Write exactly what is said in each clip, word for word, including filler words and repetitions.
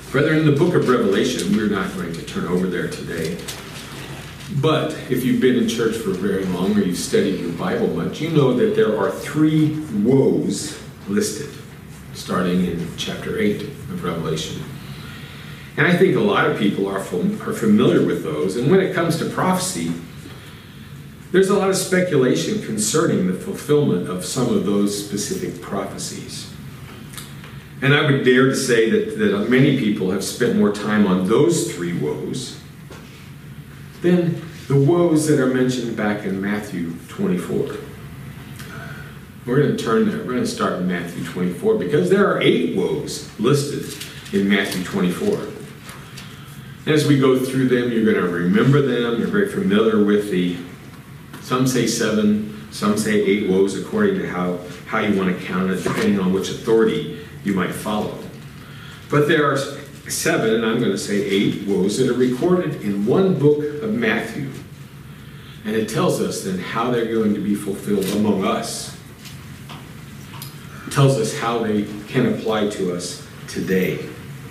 Brethren, in the book of Revelation, we're not going to turn over there today. But if you've been in church for very long or you've studied your Bible much, you know that there are three woes listed, starting in chapter eight of Revelation. And I think a lot of people are, are familiar with those. And when it comes to prophecy, there's a lot of speculation concerning the fulfillment of some of those specific prophecies. And I would dare to say that, that many people have spent more time on those three woes than the woes that are mentioned back in Matthew twenty-four. We're going to turn there. We're going to start in Matthew twenty-four because there are eight woes listed in Matthew twenty-four. As we go through them, you're going to remember them. You're very familiar with the, some say seven, some say eight woes according to how, how you want to count it, depending on which authority you might follow. But there are seven, and I'm going to say eight woes that are recorded in one book of Matthew. And it tells us then how they're going to be fulfilled among us. It tells us how they can apply to us today.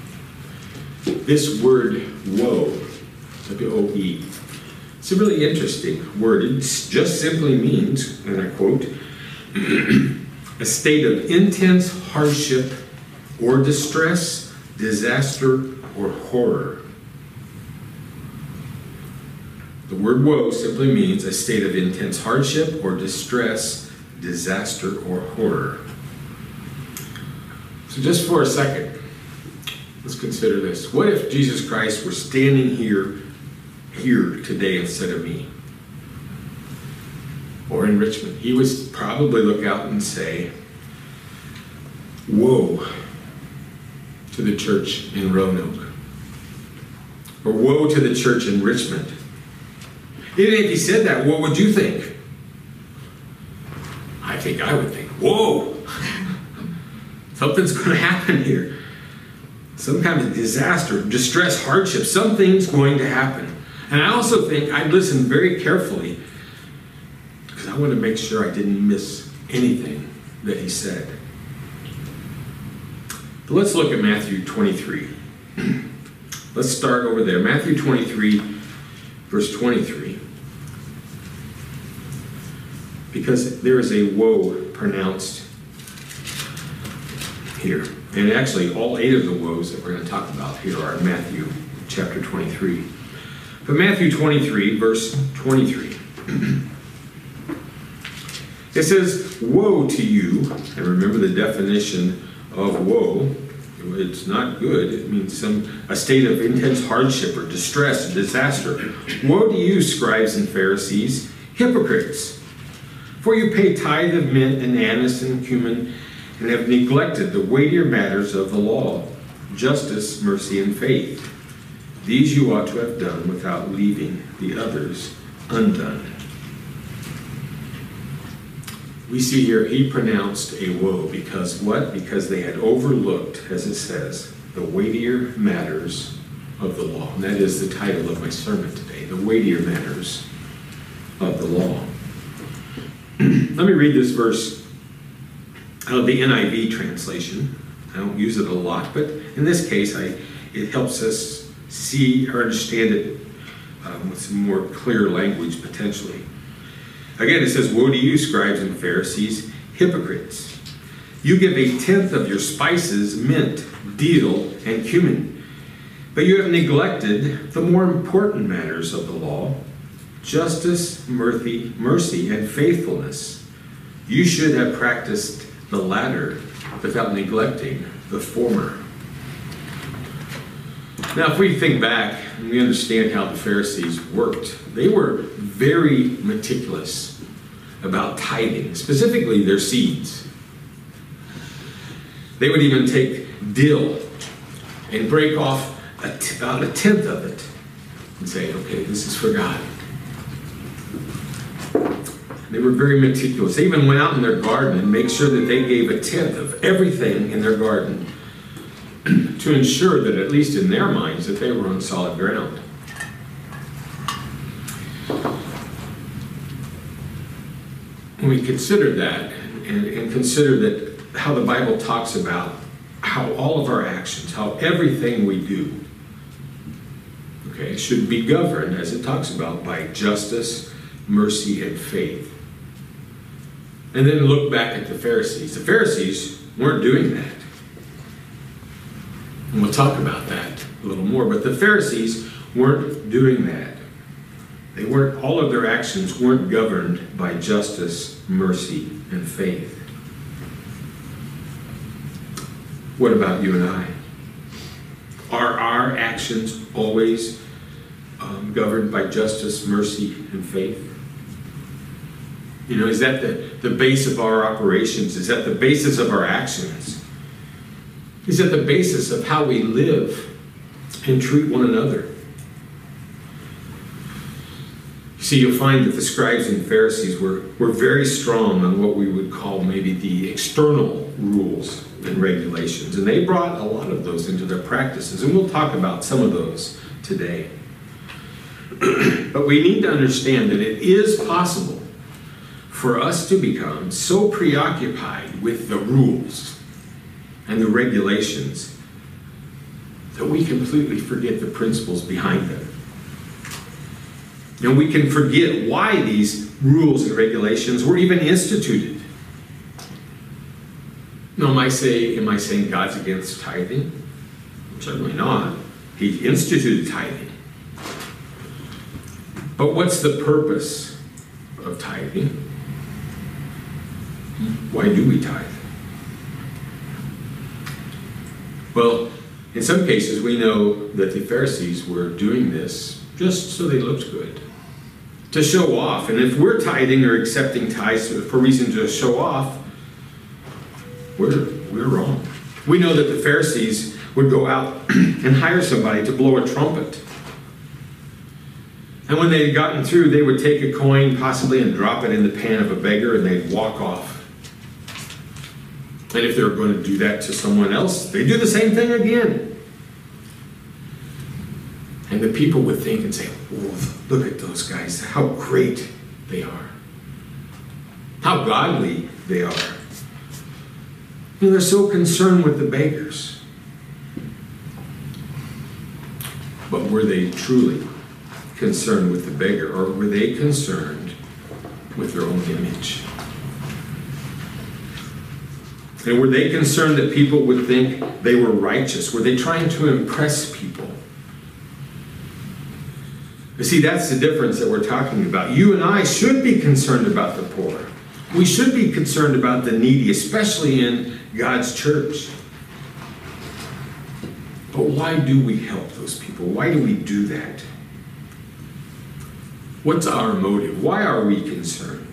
This word woe, W O E, it's a really interesting word. It just simply means, and I quote, a state of intense hardship or distress, disaster, or horror. The word woe simply means a state of intense hardship or distress, disaster, or horror. So just for a second, let's consider this. What if Jesus Christ were standing here, here today instead of me? Or in Richmond? He would probably look out and say, woe to the church in Roanoke. Or woe to the church in Richmond. Even if he said that, what would you think? I think I would think, whoa! Something's going to happen here. Some kind of disaster, distress, hardship. Something's going to happen. And I also think I'd listen very carefully because I want to make sure I didn't miss anything that he said. But let's look at Matthew twenty-three. Let's start over there. Matthew twenty-three, verse twenty-three. Because there is a woe pronounced here. And actually, all eight of the woes that we're going to talk about here are in Matthew chapter twenty-three. But Matthew twenty-three, verse twenty-three. It says, woe to you. And remember the definition of woe. It's not good. It means some a state of intense hardship or distress or disaster. Woe to you, scribes and Pharisees, hypocrites! For you pay tithe of mint and anise and cumin, and have neglected the weightier matters of the law, justice, mercy, and faith. These you ought to have done without leaving the others undone. We see here he pronounced a woe because what? Because they had overlooked, as it says, the weightier matters of the law. And that is the title of my sermon today, the weightier matters of the law. Let me read this verse out of the N I V translation. I don't use it a lot, but in this case, I, it helps us see or understand it um, with some more clear language potentially. Again, it says, woe to you, scribes and Pharisees, hypocrites! You give a tenth of your spices, mint, dill, and cumin, but you have neglected the more important matters of the law, justice, mercy, mercy, and faithfulness. You should have practiced the latter without neglecting the former. Now, if we think back and we understand how the Pharisees worked, they were very meticulous about tithing, specifically their seeds. They would even take dill and break off a t- about a tenth of it and say, okay, this is for God. They were very meticulous. They even went out in their garden and made sure that they gave a tenth of everything in their garden to ensure that, at least in their minds, that they were on solid ground. When we consider that and, and consider that how the Bible talks about how all of our actions, how everything we do, okay, should be governed, as it talks about, by justice, mercy, and faith. And then look back at the Pharisees. The Pharisees weren't doing that. And we'll talk about that a little more. But the Pharisees weren't doing that. They weren't, all of their actions weren't governed by justice, mercy, and faith. What about you and I? Are our actions always um, governed by justice, mercy, and faith? You know, is that the, the base of our operations? Is that the basis of our actions? Is that the basis of how we live and treat one another? See, you'll find that the scribes and Pharisees were, were very strong on what we would call maybe the external rules and regulations. And they brought a lot of those into their practices. And we'll talk about some of those today. But we need to understand that it is possible for us to become so preoccupied with the rules and the regulations that we completely forget the principles behind them. And we can forget why these rules and regulations were even instituted. Now, am I, say, am I saying God's against tithing? Certainly not. He instituted tithing. But what's the purpose of tithing? Why do we tithe? Well, in some cases, we know that the Pharisees were doing this just so they looked good, to show off. And if we're tithing or accepting tithes for reason to show off, we're, we're wrong. We know that the Pharisees would go out and hire somebody to blow a trumpet. And when they had gotten through, they would take a coin possibly and drop it in the pan of a beggar, and they'd walk off. And if they were going to do that to someone else, they'd do the same thing again. And the people would think and say, oh, look at those guys, how great they are. How godly they are. And they're so concerned with the beggars. But were they truly concerned with the beggar, or were they concerned with their own image? And were they concerned that people would think they were righteous? Were they trying to impress people? You see, that's the difference that we're talking about. You and I should be concerned about the poor. We should be concerned about the needy, especially in God's church. But why do we help those people? Why do we do that? What's our motive? Why are we concerned?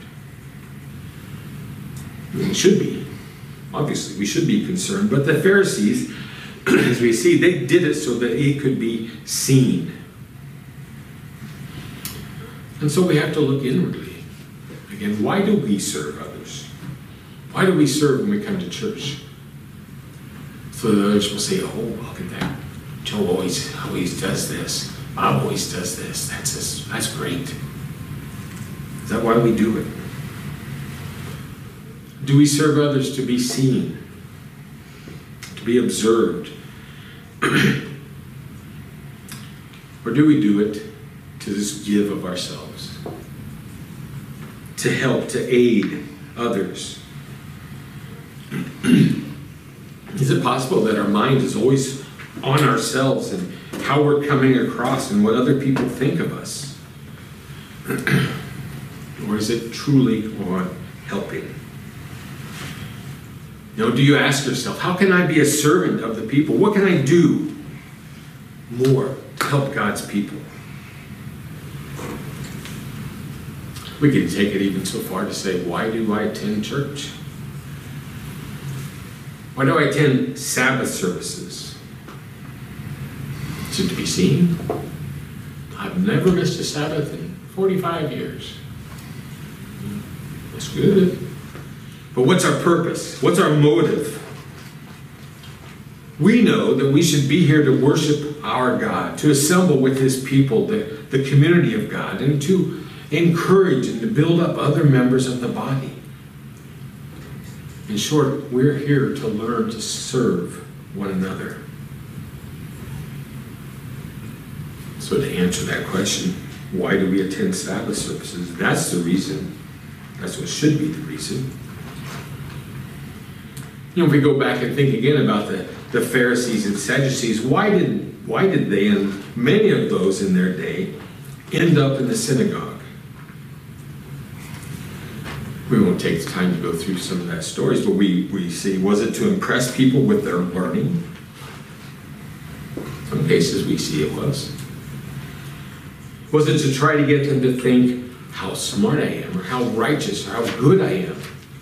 We should be. Obviously, we should be concerned. But the Pharisees, as we see, they did it so that it could be seen. And so we have to look inwardly. Again, why do we serve others? Why do we serve when we come to church? So that others will say, oh, look at that. Joe always, always does this. Bob always does this. That's, this. That's great. Is that why we do it? Do we serve others to be seen? To be observed? Or do we do it to just give of ourselves? To help, to aid others? Is it possible that our mind is always on ourselves and how we're coming across and what other people think of us? Or is it truly on helping? You know, do you ask yourself, how can I be a servant of the people? What can I do more to help God's people? We can take it even so far to say, why do I attend church? Why do I attend Sabbath services? Is it to be seen? I've never missed a Sabbath in forty-five years. That's good. But what's our purpose? What's our motive? We know that we should be here to worship our God, to assemble with His people, the, the community of God, and to encourage and to build up other members of the body. In short, we're here to learn to serve one another. So to answer that question, why do we attend Sabbath services? That's the reason. That's what should be the reason. You know, if we go back and think again about the, the Pharisees and Sadducees, why did, why did they, and many of those in their day, end up in the synagogue? We won't take the time to go through some of that stories, but we, we see, was it to impress people with their learning? In some cases we see it was. Was it to try to get them to think how smart I am, or how righteous, or how good I am?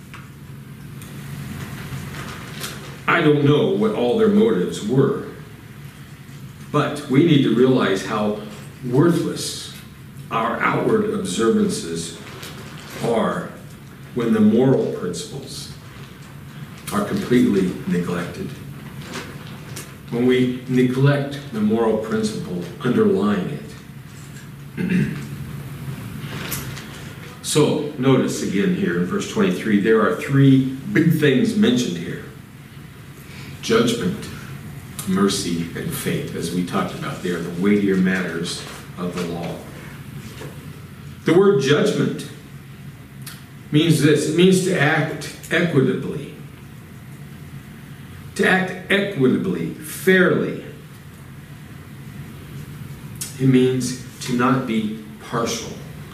I don't know what all their motives were, but we need to realize how worthless our outward observances are when the moral principles are completely neglected. When we neglect the moral principle underlying it. So, notice again here in verse twenty-three, there are three big things mentioned here. Judgment, mercy, and faith, as we talked about there, the weightier matters of the law. The word judgment means this. It means to act equitably. To act equitably, fairly. It means to not be partial.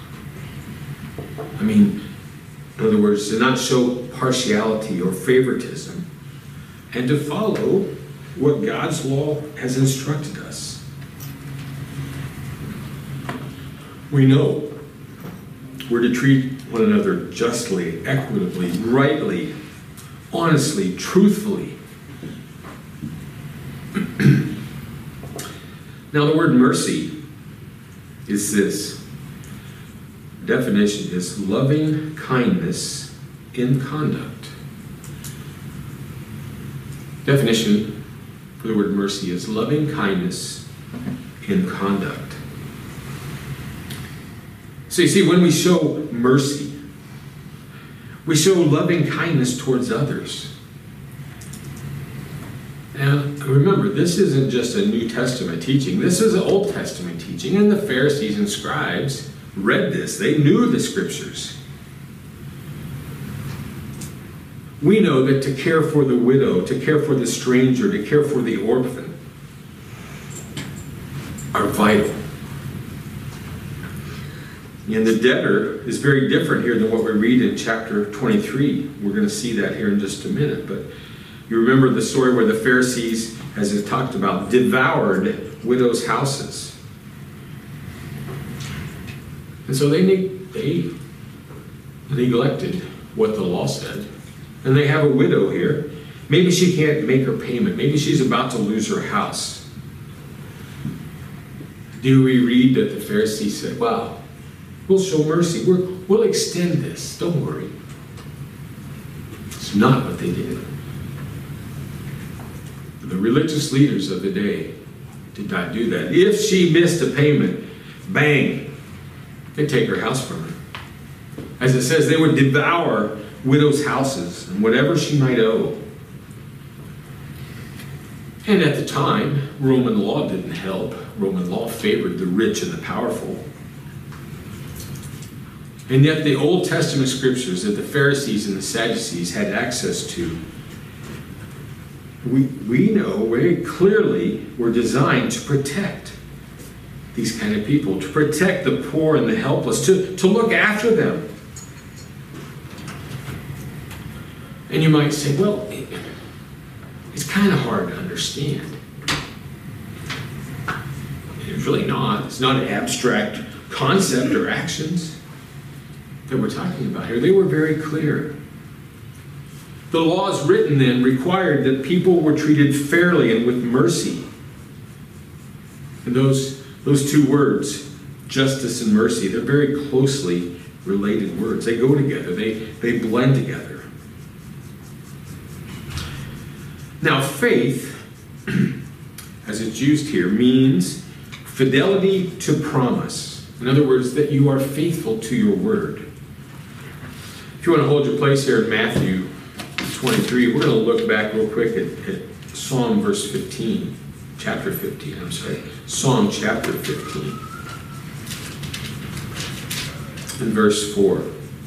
I mean, in other words, to not show partiality or favoritism, and to follow what God's law has instructed us. We know we're to treat one another justly, equitably, rightly, honestly, truthfully. Now, the word mercy is this. Definition is loving kindness in conduct. Definition for the word mercy is loving kindness in conduct. So you see, when we show mercy, we show loving kindness towards others. Now, remember, this isn't just a New Testament teaching. This is an Old Testament teaching, and the Pharisees and scribes read this. They knew the scriptures. We know that to care for the widow, to care for the stranger, to care for the orphan are vital. And the debtor is very different here than what we read in chapter twenty-three. We're going to see that here in just a minute. But you remember the story where the Pharisees, as it talked about, devoured widows' houses. And so they, they neglected what the law said. And they have a widow here. Maybe she can't make her payment. Maybe she's about to lose her house. Do we read that the Pharisees said, well, we'll show mercy. We're, we'll extend this. Don't worry. It's not what they did. The religious leaders of the day did not do that. If she missed a payment, bang, they'd take her house from her. As it says, they would devour widows' houses and whatever she might owe. And at the time, Roman law didn't help. Roman law favored the rich and the powerful. And yet the Old Testament scriptures that the Pharisees and the Sadducees had access to, we, we know very clearly were designed to protect these kind of people, to protect the poor and the helpless, to, to look after them. And you might say, well, it, it's kind of hard to understand. It's really not. It's not an abstract concept or actions that we're talking about here. They were very clear. The laws written then required that people were treated fairly and with mercy. And those, those two words, justice and mercy, they're very closely related words. They go together. They, they blend together. Now, faith, as it's used here, means fidelity to promise. In other words, that you are faithful to your word. If you want to hold your place here in Matthew twenty-three, we're going to look back real quick at, at Psalm verse fifteen, chapter fifteen, I'm sorry, Psalm chapter fifteen, and verse four.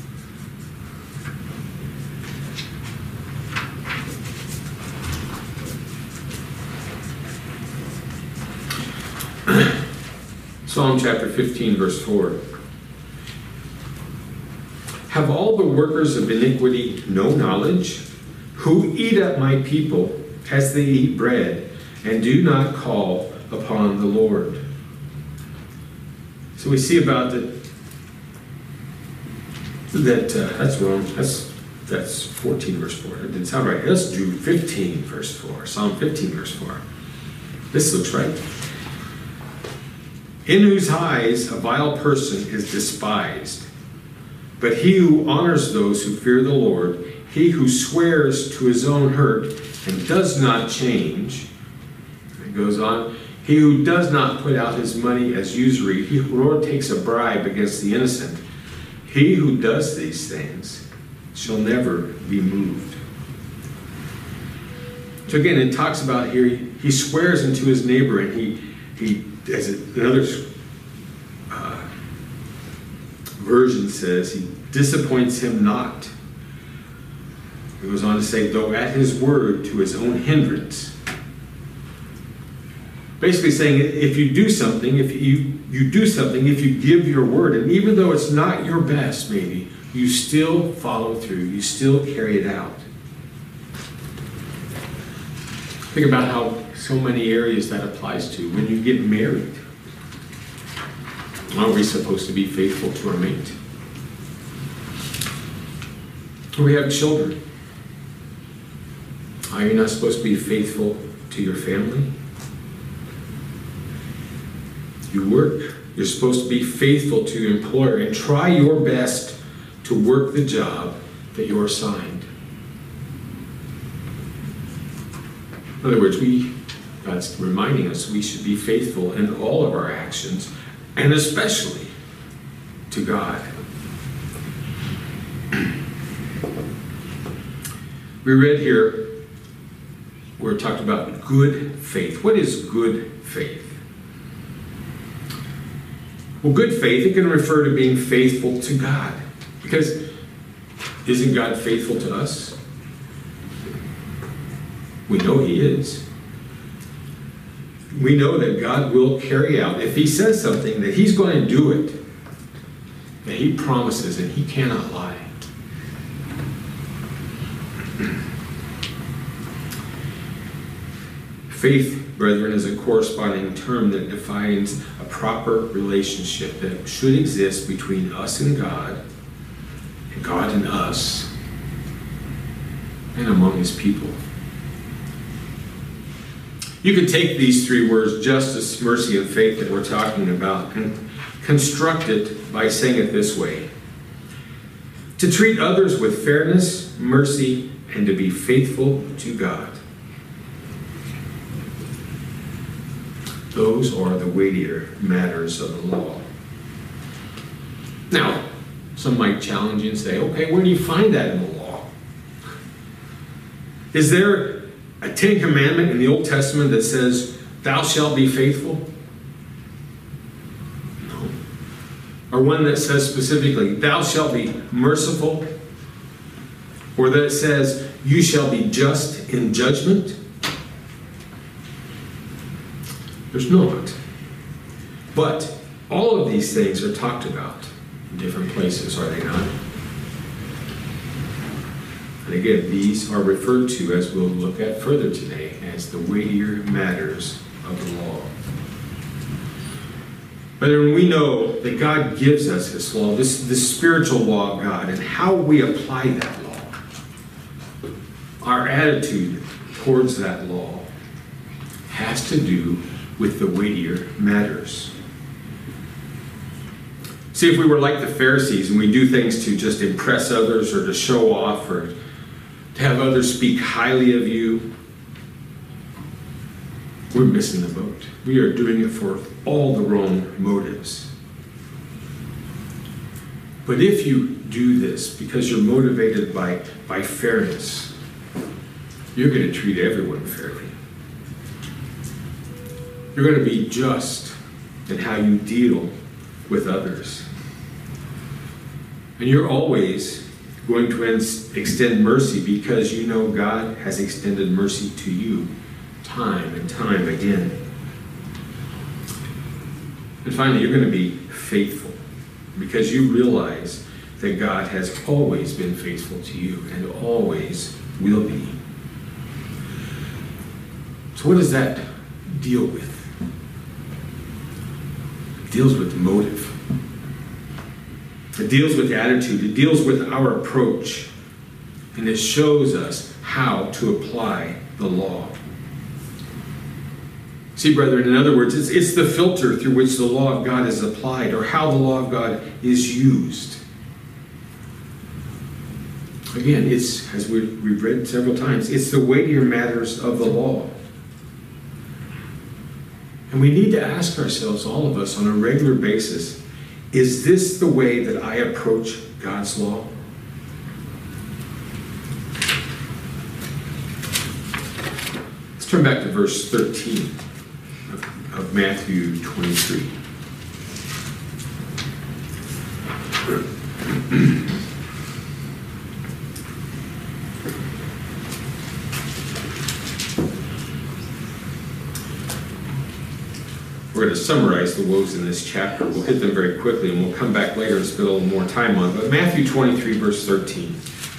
Psalm chapter fifteen, verse four. Have all the workers of iniquity no knowledge, who eat up my people as they eat bread, and do not call upon the Lord? So we see about that, that uh, that's wrong, that's, that's fourteen, verse four. It didn't sound right. Let's do fifteen, verse four. Psalm fifteen, verse four. This looks right. In whose eyes a vile person is despised, but he who honors those who fear the Lord, he who swears to his own hurt and does not change. It goes on. He who does not put out his money as usury, he who Lord takes a bribe against the innocent. He who does these things shall never be moved. So again, it talks about here, he swears unto his neighbor, and he, he as another uh, version says, he disappoints him not. It goes on to say, though at his word to his own hindrance. Basically saying, if you do something, if you, you do something, if you give your word, and even though it's not your best, maybe, you still follow through, you still carry it out. Think about how so many areas that applies to. When you get married, aren't we supposed to be faithful to our mate? We have children. Are you not supposed to be faithful to your family? You work. You're supposed to be faithful to your employer and try your best to work the job that you're assigned. In other words, we, God's reminding us we should be faithful in all of our actions, and especially to God. We read here where it talked about good faith. What is good faith? Well, good faith, it can refer to being faithful to God. Because isn't God faithful to us? We know He is. We know that God will carry out. If He says something, that He's going to do it. That He promises, and He cannot lie. Faith, brethren, is a corresponding term that defines a proper relationship that should exist between us and God, and God and us, and among His people. You could take these three words, justice, mercy, and faith, that we're talking about, and construct it by saying it this way: to treat others with fairness, mercy, and to be faithful to God. Those are the weightier matters of the law. Now, some might challenge you and say, okay, where do you find that in the law? Is there a Ten Commandment in the Old Testament that says, thou shalt be faithful? No. Or one that says specifically, thou shalt be merciful? Or that says, you shall be just in judgment? There's not. But all of these things are talked about in different places, are they not? And again, these are referred to, as we'll look at further today, as the weightier matters of the law. But when we know that God gives us His law, this, this spiritual law of God, and how we apply that law, our attitude towards that law has to do with the weightier matters. See, if we were like the Pharisees and we do things to just impress others or to show off or to have others speak highly of you, we're missing the boat. We are doing it for all the wrong motives. But if you do this because you're motivated by, by fairness, you're going to treat everyone fairly. You're going to be just in how you deal with others. And you're always going to extend mercy because you know God has extended mercy to you time and time again. And finally, you're going to be faithful because you realize that God has always been faithful to you and always will be. So what does that deal with? It deals with motive. It deals with attitude. It deals with our approach. And it shows us how to apply the law. See, brethren, in other words, it's, it's the filter through which the law of God is applied, or how the law of God is used. Again, it's, as we, we've read several times, it's the weightier matters of the law. And we need to ask ourselves, all of us, on a regular basis, is this the way that I approach God's law? Let's turn back to verse thirteen of, of Matthew twenty-three. We're going to summarize the woes in this chapter. We'll hit them very quickly, and we'll come back later and spend a little more time on it. But Matthew twenty-three, verse thirteen.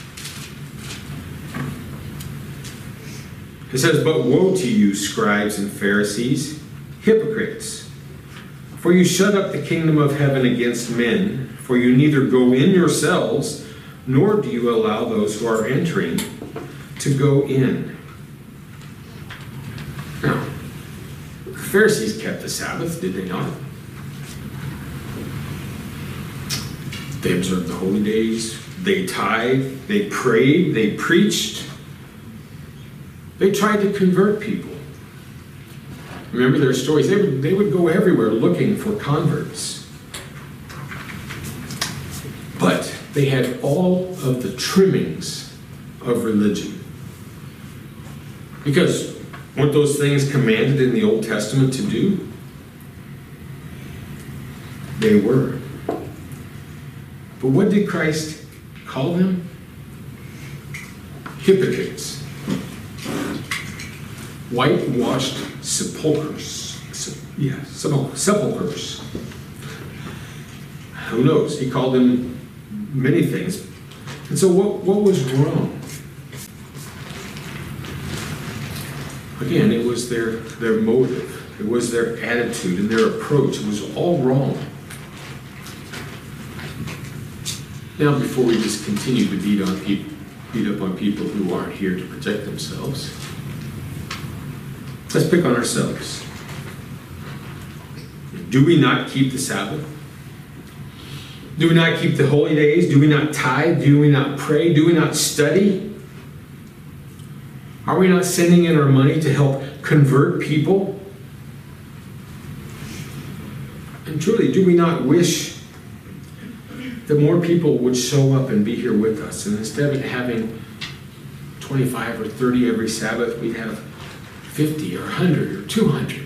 It says, "But woe to you, scribes and Pharisees, hypocrites! For you shut up the kingdom of heaven against men, for you neither go in yourselves, nor do you allow those who are entering to go in." Now, the Pharisees kept the Sabbath, did they not? They observed the holy days, they tithed, they prayed, they preached. They tried to convert people. Remember their stories? They would, they would go everywhere looking for converts. But they had all of the trimmings of religion. Because weren't those things commanded in the Old Testament to do? They were. But what did Christ call them? Hypocrites. Whitewashed sepulchres. Yeah, sepulchres. Who knows? He called them many things. And so what, what was wrong? Again, it was their, their motive. It was their attitude and their approach. It was all wrong. Now, before we just continue to beat on people, beat up on people who aren't here to protect themselves, let's pick on ourselves. Do we not keep the Sabbath? Do we not keep the holy days? Do we not tithe? Do we not pray? Do we not study? Are we not sending in our money to help convert people? And truly, do we not wish that more people would show up and be here with us? And instead of having twenty-five or thirty every Sabbath, we'd have fifty or one hundred or two hundred.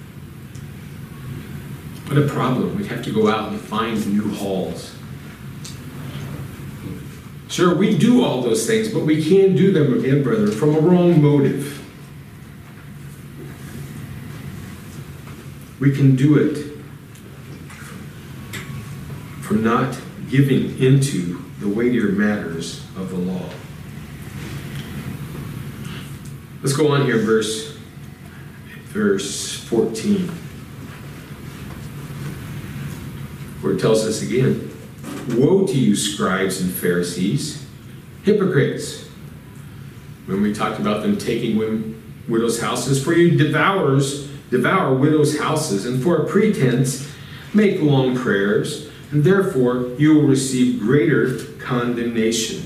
What a problem. We'd have to go out and find new halls. Sure, we do all those things, but we can't do them again, brother, from a wrong motive. We can do it from not giving into the weightier matters of the law. Let's go on here, verse, verse fourteen, where it tells us again, "Woe to you, scribes and Pharisees, hypocrites!" When we talked about them taking women, widows' houses, "For you devours, devour widows' houses, and for a pretense make long prayers, and therefore you will receive greater condemnation."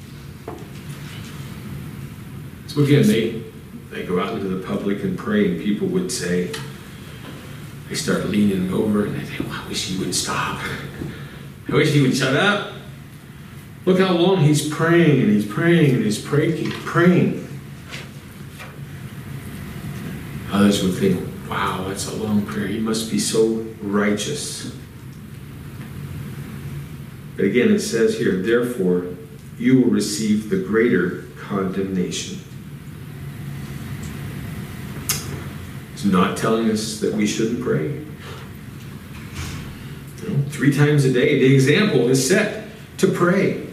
So again, they, they go out into the public and pray, and people would say, they start leaning over, and they say, "Well, I wish he would stop. I wish he would shut up. Look how long he's praying, and he's praying, and he's praying, praying." Others would think, Wow, that's a long prayer. He must be so righteous. But again, it says here, therefore, you will receive the greater condemnation. It's not telling us that we shouldn't pray. You know, three times a day, the example is set to pray.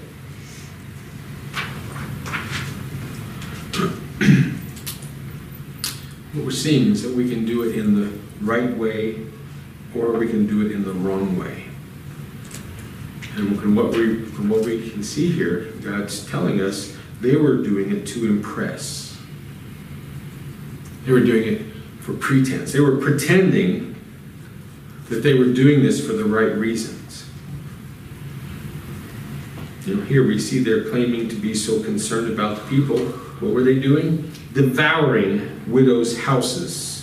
What we're seeing is that we can do it in the right way, or we can do it in the wrong way. And from what we, from what we can see here, God's telling us they were doing it to impress. They were doing it for pretense. They were pretending that they were doing this for the right reasons. You know, here we see they're claiming to be so concerned about the people. What were they doing? Devouring widows' houses.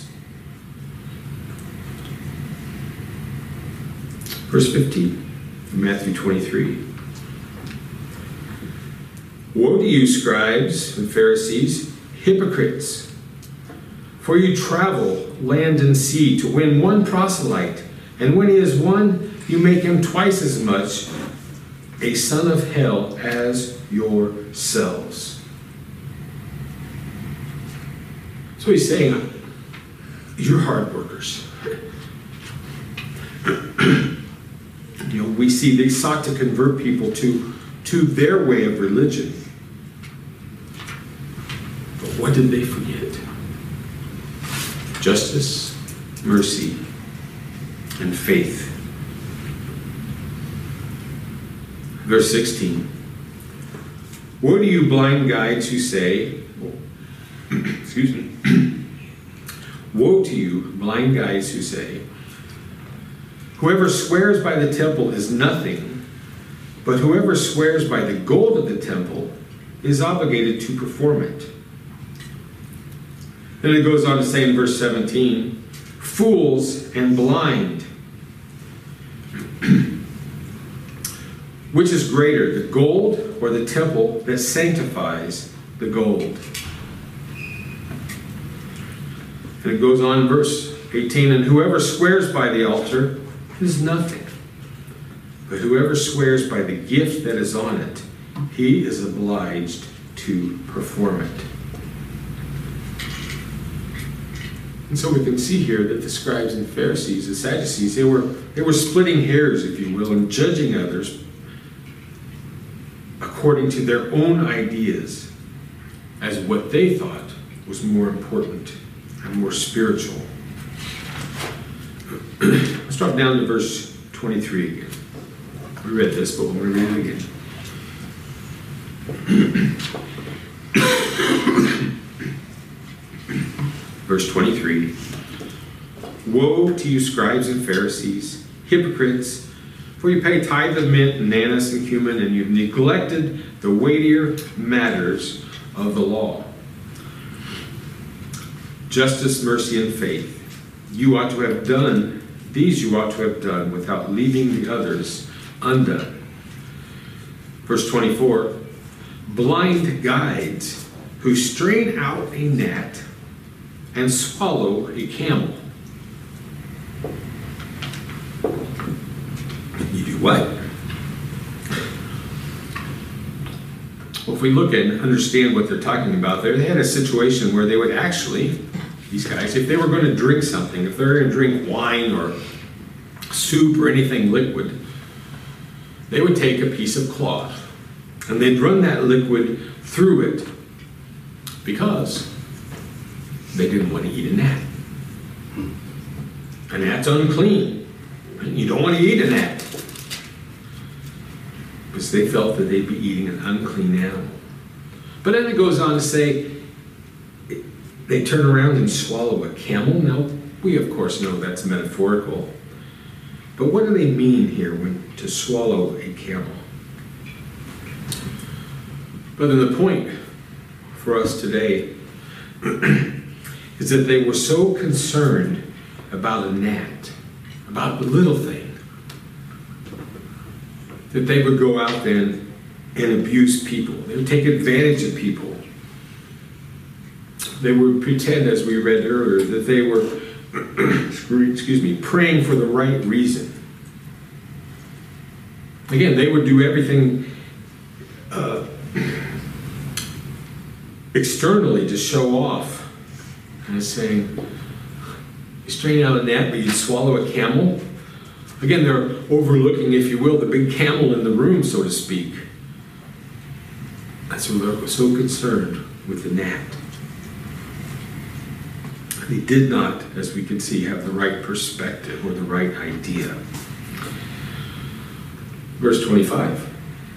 Verse fifteen, Matthew twenty-three. Woe to you, scribes and Pharisees, hypocrites! For you travel land and sea to win one proselyte, and when he is won, you make him twice as much a son of hell as yourselves. So he's saying, you're hard workers. You know, we see they sought to convert people to, to their way of religion. But what did they forget? Justice, mercy, and faith. Verse sixteen. Woe to you blind guides who say, excuse me, woe to you blind guides who say, whoever swears by the temple is nothing, but whoever swears by the gold of the temple is obligated to perform it. Then it goes on to say in verse seventeen, fools and blind. Which is greater, the gold or the temple that sanctifies the gold? And it goes on in verse eighteen, and whoever swears by the altar is nothing, but whoever swears by the gift that is on it, he is obliged to perform it. And so we can see here that the scribes and Pharisees, the Sadducees, they were, they were splitting hairs, if you will, and judging others according to their own ideas as what they thought was more important and more spiritual. Let's drop down to verse twenty-three again. We read this, but we're going to read it again. Verse twenty-three. Woe to you, scribes and Pharisees, hypocrites! For you pay tithe of mint and anise and cumin, and you've neglected the weightier matters of the law. Justice, mercy, and faith. You ought to have done, these you ought to have done without leaving the others undone. Verse twenty-four. Blind guides who strain out a gnat and swallow a camel. You do what? Well, if we look and understand what they're talking about there, they had a situation where they would actually, these guys, if they were going to drink something, if they were going to drink wine or soup or anything liquid, they would take a piece of cloth and they'd run that liquid through it because they didn't want to eat a gnat. A gnat's unclean. You don't want to eat a gnat. Because they felt that they'd be eating an unclean animal. But then it goes on to say, they turn around and swallow a camel. Now, we of course know that's metaphorical. But what do they mean here when to swallow a camel? But then the point for us today is that they were so concerned about a gnat, about the little thing, that they would go out then and abuse people. They would take advantage of people. They would pretend, as we read earlier, that they were excuse me, praying for the right reason. Again, they would do everything uh, externally to show off. And it's saying, you strain out a gnat, but you swallow a camel. Again, they're overlooking, if you will, the big camel in the room, so to speak. That's why they're so concerned with the gnat. They did not, as we can see, have the right perspective or the right idea. Verse twenty-five.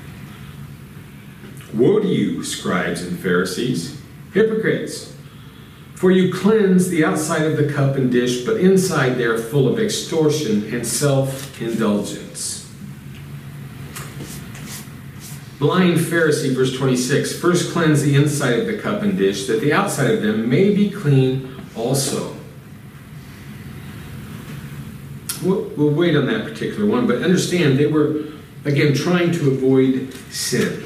Woe to you, scribes and Pharisees, hypocrites! For you cleanse the outside of the cup and dish, but inside they are full of extortion and self-indulgence. Blind Pharisee, verse twenty-six. First cleanse the inside of the cup and dish, that the outside of them may be clean also. We'll, we'll wait on that particular one, but understand they were, again, trying to avoid sin.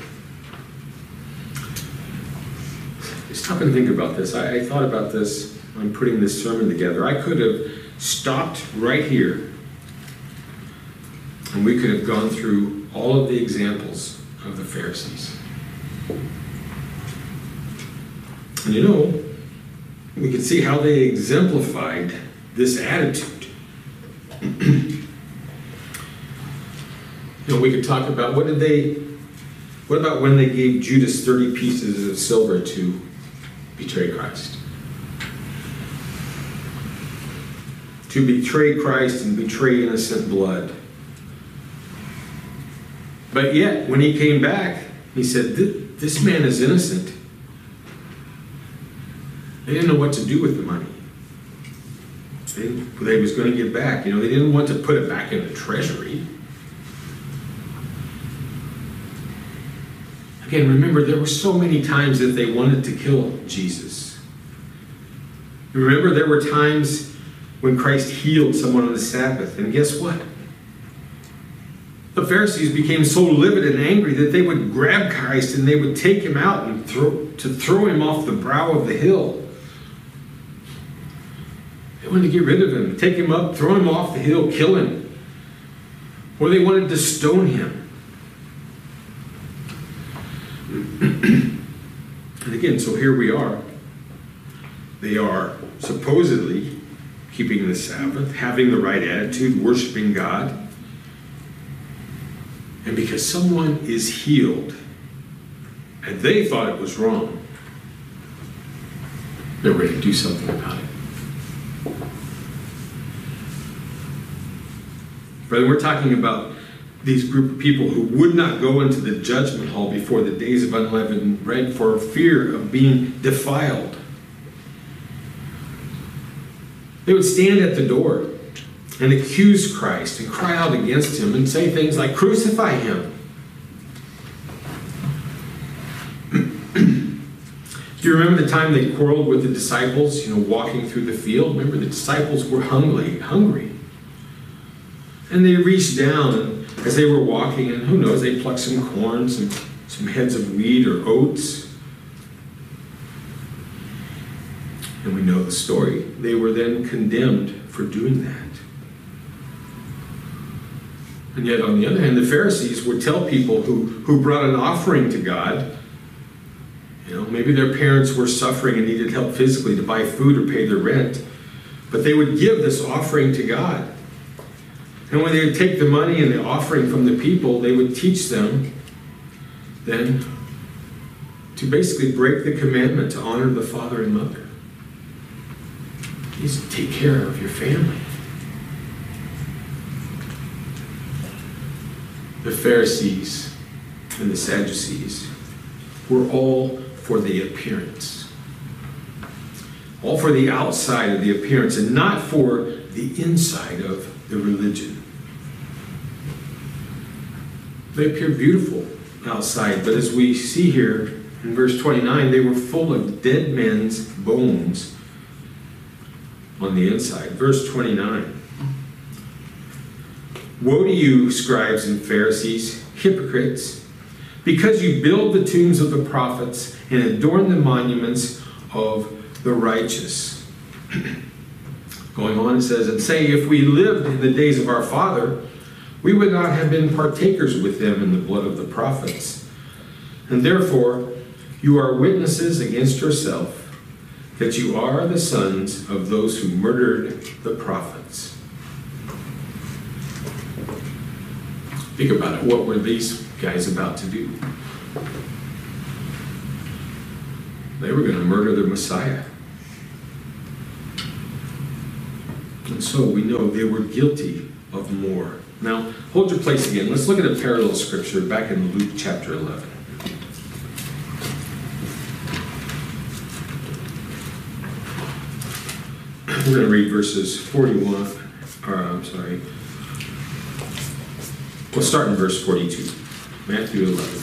Stop and think about this. I, I thought about this when putting this sermon together. I could have stopped right here and we could have gone through all of the examples of the Pharisees. And you know, we can see how they exemplified this attitude. You know, we could talk about what did they, what about when they gave Judas thirty pieces of silver to betray Christ? To betray Christ and betray innocent blood. But yet, when he came back, he said, this man is innocent. They didn't know what to do with the money. They, they was going to get back. You know, they didn't want to put it back in the treasury. Again, remember, there were so many times that they wanted to kill Jesus. Remember, there were times when Christ healed someone on the Sabbath. And guess what? The Pharisees became so livid and angry that they would grab Christ and they would take him out and throw, to throw him off the brow of the hill. They wanted to get rid of him, take him up, throw him off the hill, kill him. Or they wanted to stone him. And again, so here we are. They are supposedly keeping the Sabbath, having the right attitude, worshiping God. And because someone is healed, and they thought it was wrong, they're ready to do something about it. Brother, we're talking about these group of people who would not go into the judgment hall before the days of unleavened bread for fear of being defiled. They would stand at the door and accuse Christ and cry out against him and say things like, crucify him. Do you remember the time they quarreled with the disciples, you know, walking through the field? Remember, the disciples were hungry, hungry. And they reached down, and as they were walking, and who knows, they plucked some corn, some, some heads of wheat or oats. And we know the story. They were then condemned for doing that. And yet, on the other hand, the Pharisees would tell people who, who brought an offering to God, you know, maybe their parents were suffering and needed help physically to buy food or pay their rent, but they would give this offering to God. And when they would take the money and the offering from the people, they would teach them then to basically break the commandment to honor the father and mother. Please take care of your family. The Pharisees and the Sadducees were all for the appearance. All for the outside of the appearance and not for the inside of the religion. They appeared beautiful outside, but as we see here in verse twenty-nine, they were full of dead men's bones on the inside. Verse twenty-nine. Woe to you, scribes and Pharisees, hypocrites, because you build the tombs of the prophets and adorn the monuments of the righteous. Going on, it says, and say, if we lived in the days of our father, we would not have been partakers with them in the blood of the prophets. And therefore, you are witnesses against yourself that you are the sons of those who murdered the prophets. Think about it. What were these guys about to do? They were going to murder the Messiah. And so we know they were guilty of more. Now, hold your place again. Let's look at a parallel scripture back in Luke chapter eleven. We're going to read verses forty-one, or I'm sorry. We'll start in verse forty-two. Matthew eleven.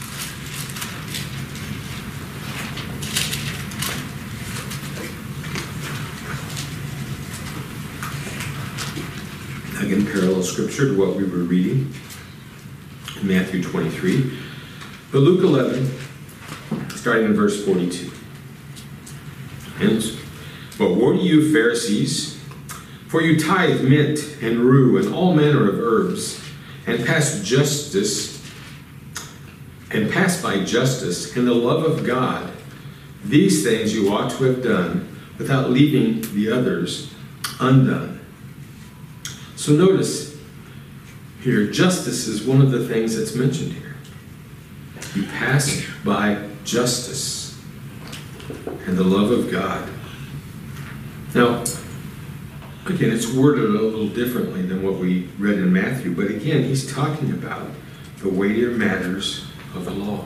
Again, parallel scripture to what we were reading in Matthew twenty-three. But Luke eleven, starting in verse forty-two. And, but woe to you, Pharisees, for you tithe mint and rue and all manner of herbs, and pass justice, and pass by justice and the love of God. These things you ought to have done without leaving the others undone. So notice here, justice is one of the things that's mentioned here. You pass by justice and the love of God. Now, again, it's worded a little differently than what we read in Matthew, but again, he's talking about the weightier matters of the law.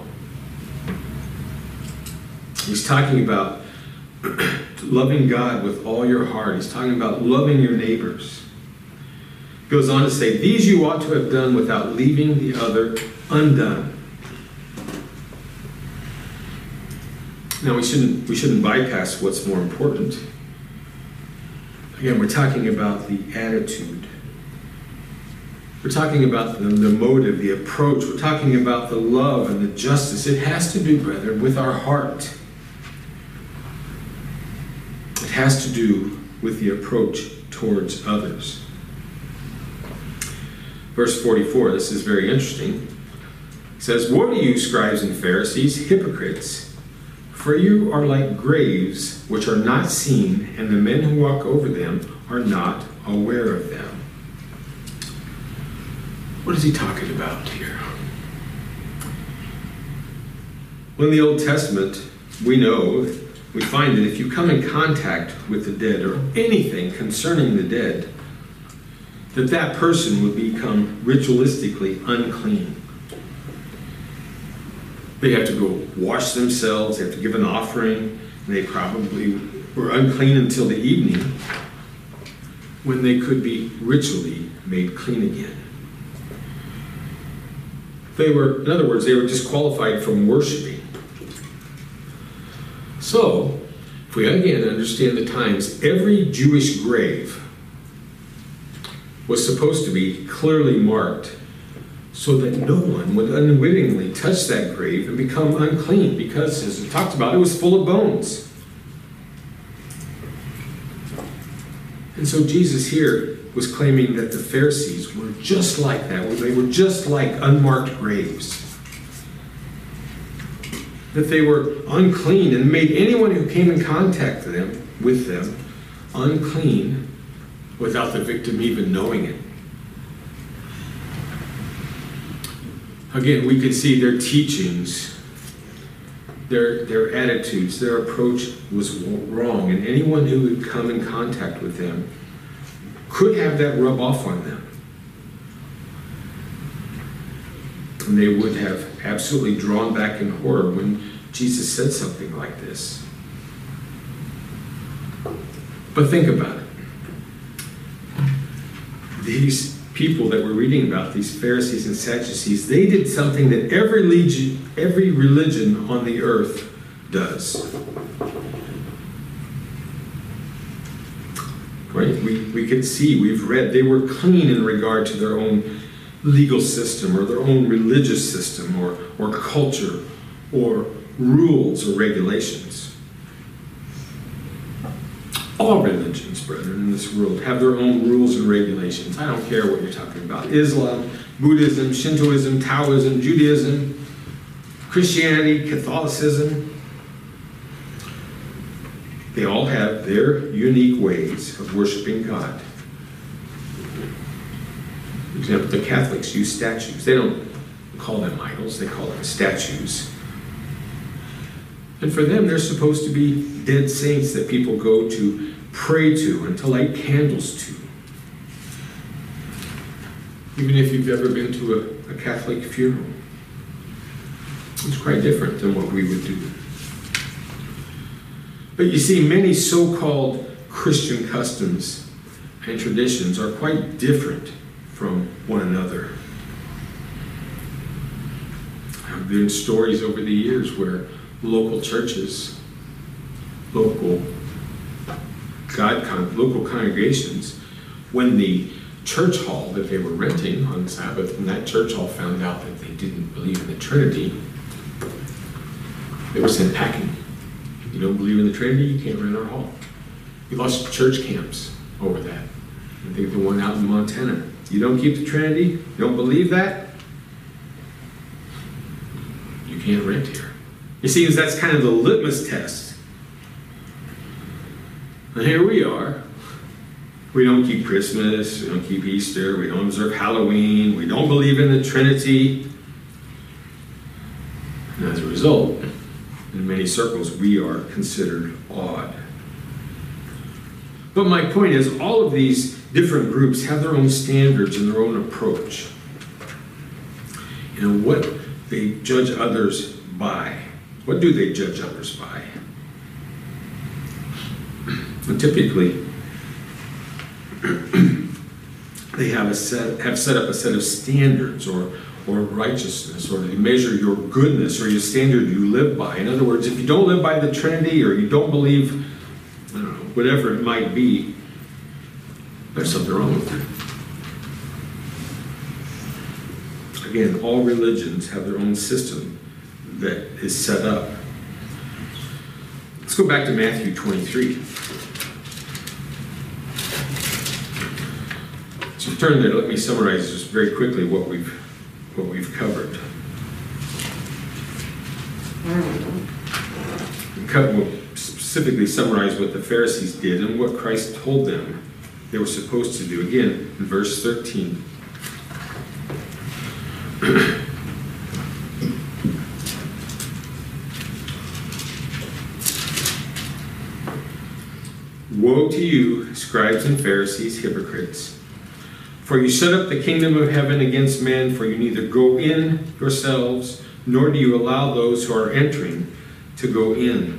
He's talking about loving God with all your heart. He's talking about loving your neighbors. He goes on to say, these you ought to have done without leaving the other undone. Now, we shouldn't, we shouldn't bypass what's more important. Again, we're talking about the attitude. We're talking about the, the motive, the approach. We're talking about the love and the justice. It has to do, brethren, with our heart. It has to do with the approach towards others. Verse forty-four, this is very interesting. It says, woe to you, scribes and Pharisees, hypocrites, for you are like graves which are not seen, and the men who walk over them are not aware of them. What is he talking about here? Well, in the Old Testament, we know, we find that if you come in contact with the dead or anything concerning the dead, that that person would become ritualistically unclean. They have to go wash themselves, they have to give an offering, and they probably were unclean until the evening when they could be ritually made clean again. They were, in other words, they were disqualified from worshiping. So, if we again understand the times, every Jewish grave was supposed to be clearly marked so that no one would unwittingly touch that grave and become unclean, because, as we talked about, it was full of bones. And so Jesus here was claiming that the Pharisees were just like that, where they were just like unmarked graves. That they were unclean and made anyone who came in contact with them, with them unclean without the victim even knowing it. Again, we could see their teachings, their, their attitudes, their approach was wrong, and anyone who would come in contact with them could have that rub off on them. And they would have absolutely drawn back in horror when Jesus said something like this. But think about it. These people that we're reading about, these Pharisees and Sadducees, they did something that every religion, every religion on the earth does. Right? We, we can see, we've read, they were clean in regard to their own legal system or their own religious system or, or culture or rules or regulations. All religions, brethren, in this world have their own rules and regulations. I don't care what you're talking about. Islam, Buddhism, Shintoism, Taoism, Judaism, Christianity, Catholicism. They all have their unique ways of worshiping God. For example, the Catholics use statues. They don't call them idols, they call them statues. And for them, they're supposed to be dead saints that people go to pray to and to light candles to. Even if you've ever been to a, a Catholic funeral, it's quite different than what we would do. But you see, many so-called Christian customs and traditions are quite different from one another. There have been stories over the years where local churches, local God, con- local congregations, when the church hall that they were renting on Sabbath, when that church hall found out that they didn't believe in the Trinity, they were sent packing. You don't believe in the Trinity, you can't rent our hall. We lost church camps over that. I think the one out in Montana. You don't keep the Trinity, you don't believe that, you can't rent here. You see, that's kind of the litmus test. And here we are. We don't keep Christmas, we don't keep Easter, we don't observe Halloween, we don't believe in the Trinity. And as a result, in many circles, we are considered odd. But my point is, all of these different groups have their own standards and their own approach. You know, what they judge others by. What do they judge others by? And typically, they have a set, have set up a set of standards or, or righteousness, or they measure your goodness or your standard you live by. In other words, if you don't live by the Trinity or you don't believe, I don't know, whatever it might be, there's something wrong with it. Again, all religions have their own system that is set up. Let's go back to Matthew twenty-three. So turn there, let me summarize just very quickly what we've what we've covered. We cut, we'll specifically summarize what the Pharisees did and what Christ told them they were supposed to do. Again, in verse thirteen. Woe to you, scribes and Pharisees, hypocrites! For you set up the kingdom of heaven against men, for you neither go in yourselves, nor do you allow those who are entering to go in.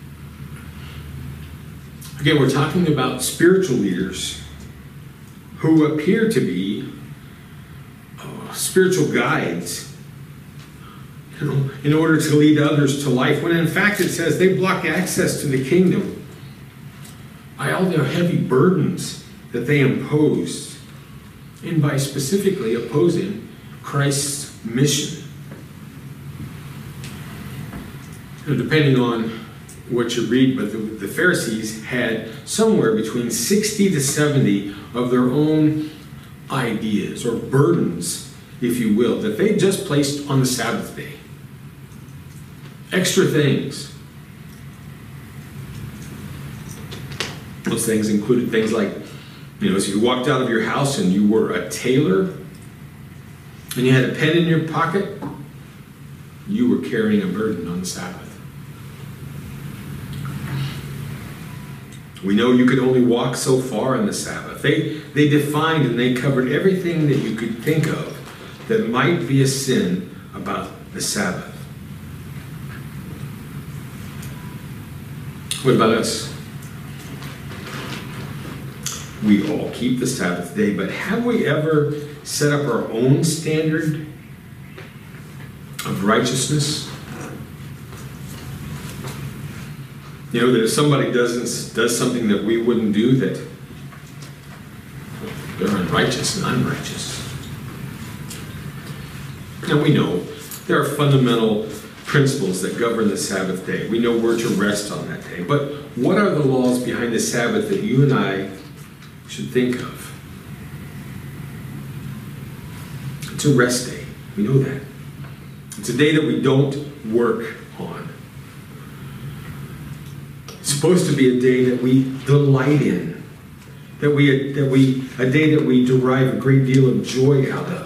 Again, we're talking about spiritual leaders who appear to be uh, spiritual guides, you know, in order to lead others to life, when in fact it says they block access to the kingdom by all their heavy burdens that they impose, and by specifically opposing Christ's mission. Now, depending on what you read, but the, the Pharisees had somewhere between sixty to seventy of their own ideas or burdens, if you will, that they just placed on the Sabbath day. Extra things. Those things included things like, you know, as you walked out of your house and you were a tailor and you had a pen in your pocket, you were carrying a burden on the Sabbath. We know you could only walk so far on the Sabbath. They, they defined and they covered everything that you could think of that might be a sin about the Sabbath. What about us? We all keep the Sabbath day, but have we ever set up our own standard of righteousness? You know, that if somebody doesn't does something that we wouldn't do, that they're unrighteous and unrighteous. Now we know there are fundamental principles that govern the Sabbath day. We know we're to rest on that day. But what are the laws behind the Sabbath that you and I should think of? It's a rest day. We know that. It's a day that we don't work on. It's supposed to be a day that we delight in. That we, that we, a day that we derive a great deal of joy out of.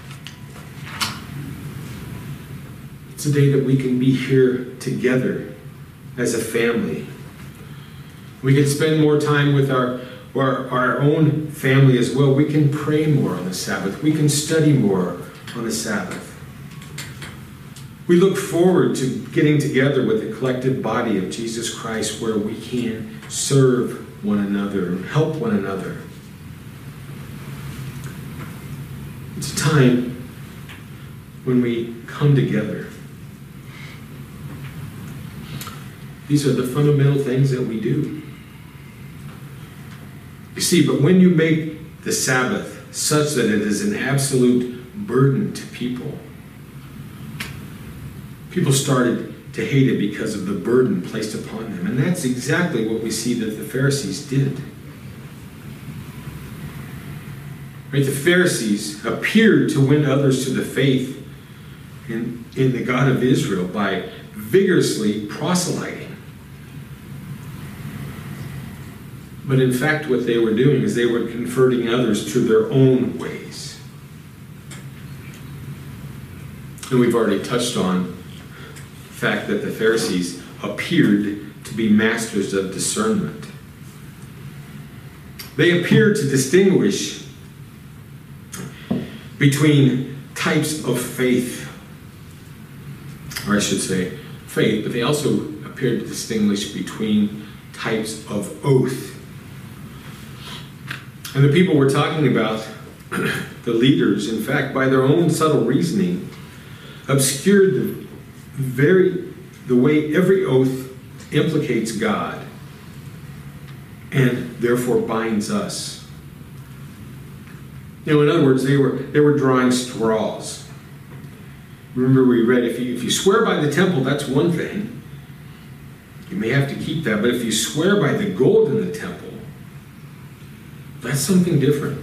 It's a day that we can be here together as a family. We can spend more time with our, our, our own family as well. We can pray more on the Sabbath. We can study more on the Sabbath. We look forward to getting together with the collective body of Jesus Christ where we can serve one another and help one another. It's a time when we come together. These are the fundamental things that we do. You see, but when you make the Sabbath such that it is an absolute burden to people, people started to hate it because of the burden placed upon them. And that's exactly what we see that the Pharisees did. Right? The Pharisees appeared to win others to the faith in, in the God of Israel by vigorously proselyting. But in fact, what they were doing is they were converting others to their own ways. And we've already touched on the fact that the Pharisees appeared to be masters of discernment. They appeared to distinguish between types of faith, or I should say faith, but they also appeared to distinguish between types of oath. And the people we're talking about, the leaders, in fact, by their own subtle reasoning, obscured the very the way every oath implicates God and therefore binds us. You know, in other words, they were they were drawing straws. Remember, we read if you if you swear by the temple, that's one thing. You may have to keep that, but if you swear by the gold in the temple, that's something different.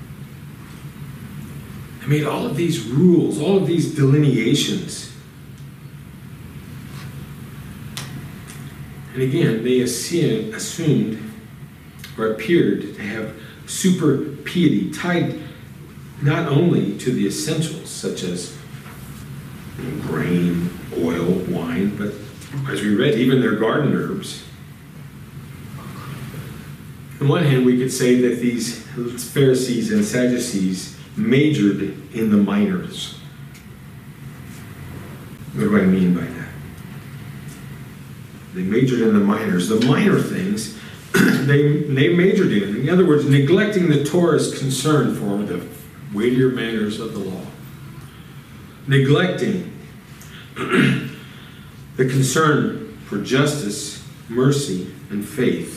I made all of these rules, all of these delineations. And again, they assumed or appeared to have super piety tied not only to the essentials, such as grain, oil, wine, but as we read, even their garden herbs. On one hand, we could say that these Pharisees and Sadducees majored in the minors. What do I mean by that? They majored in the minors. The minor things, they, they majored in. In other words, neglecting the Torah's concern for the weightier matters of the law. Neglecting the concern for justice, mercy, and faith.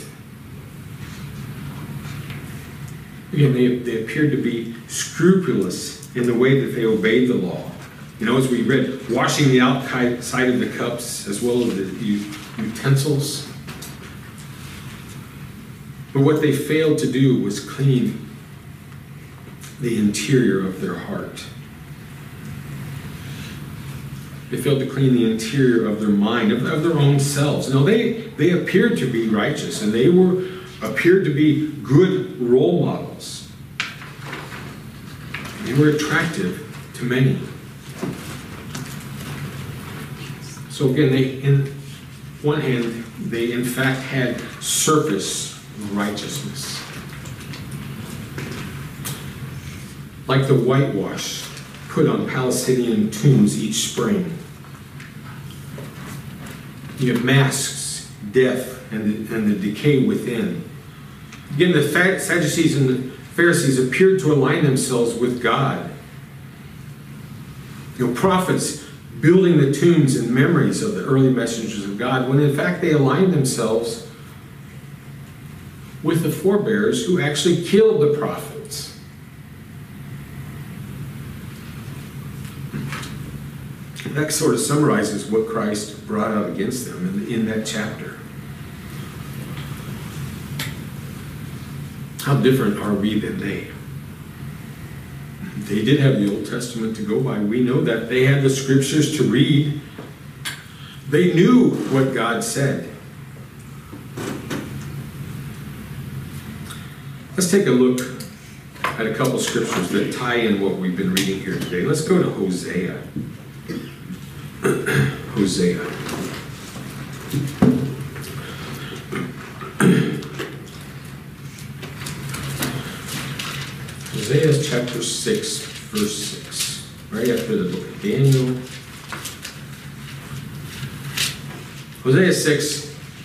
Again, they, they appeared to be scrupulous in the way that they obeyed the law. You know, as we read, washing the outside of the cups as well as the utensils. But what they failed to do was clean the interior of their heart. They failed to clean the interior of their mind, of, of their own selves. Now, they, they appeared to be righteous, and they were appeared to be good role models. They were attractive to many. So again, they, in one hand, they in fact had surface righteousness. Like the whitewash put on Palestinian tombs each spring. It masks death and the, and the decay within. Again, the Sadducees and the Pharisees appeared to align themselves with God. You know, prophets building the tombs and memories of the early messengers of God, when in fact they aligned themselves with the forebears who actually killed the prophets. that sort of summarizes what Christ brought out against them in, in that chapter. How different are we than they? They did have the Old Testament to go by. We know that. They had the scriptures to read. They knew what God said. Let's take a look at a couple scriptures that tie in what we've been reading here today. Let's go to Hosea. Hosea. Hosea chapter six, verse six. Right after the book of Daniel. Hosea six,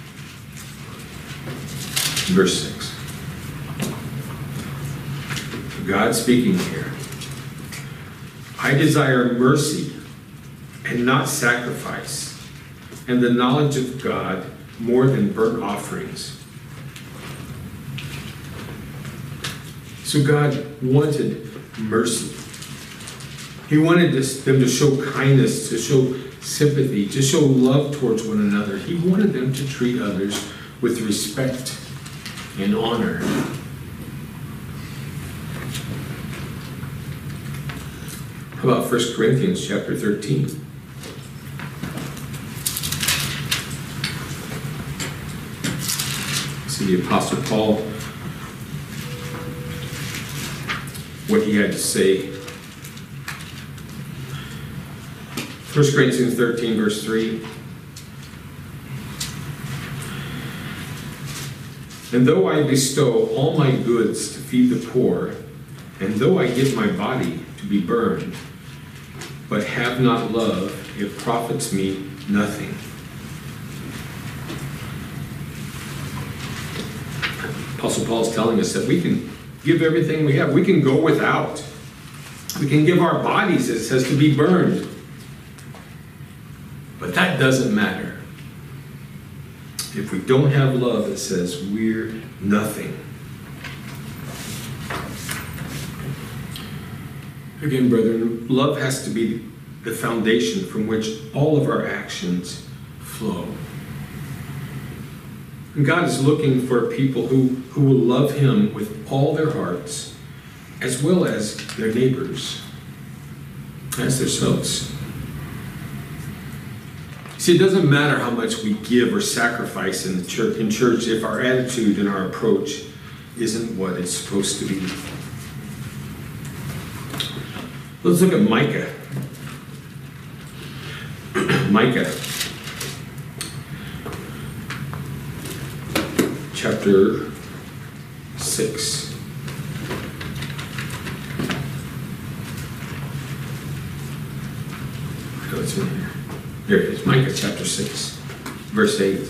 verse six. God speaking here. I desire mercy and not sacrifice, and the knowledge of God more than burnt offerings. So God wanted mercy. He wanted this, them to show kindness, to show sympathy, to show love towards one another. He wanted them to treat others with respect and honor. How about First Corinthians chapter thirteen? See the Apostle Paul, what he had to say. First Corinthians thirteen, verse three. And though I bestow all my goods to feed the poor, and though I give my body to be burned, but have not love, it profits me nothing. Apostle Paul is telling us that we can give everything we have. We can go without. We can give our bodies, it says, to be burned. But that doesn't matter. If we don't have love, it says we're nothing. Again, brethren, love has to be the foundation from which all of our actions flow. And God is looking for people who, who will love Him with all their hearts, as well as their neighbors, as themselves. See, it doesn't matter how much we give or sacrifice in the church, in church if our attitude and our approach isn't what it's supposed to be. Let's look at Micah. Micah. Chapter six. Oh, it's in here. There it is. Micah chapter six, verse eight.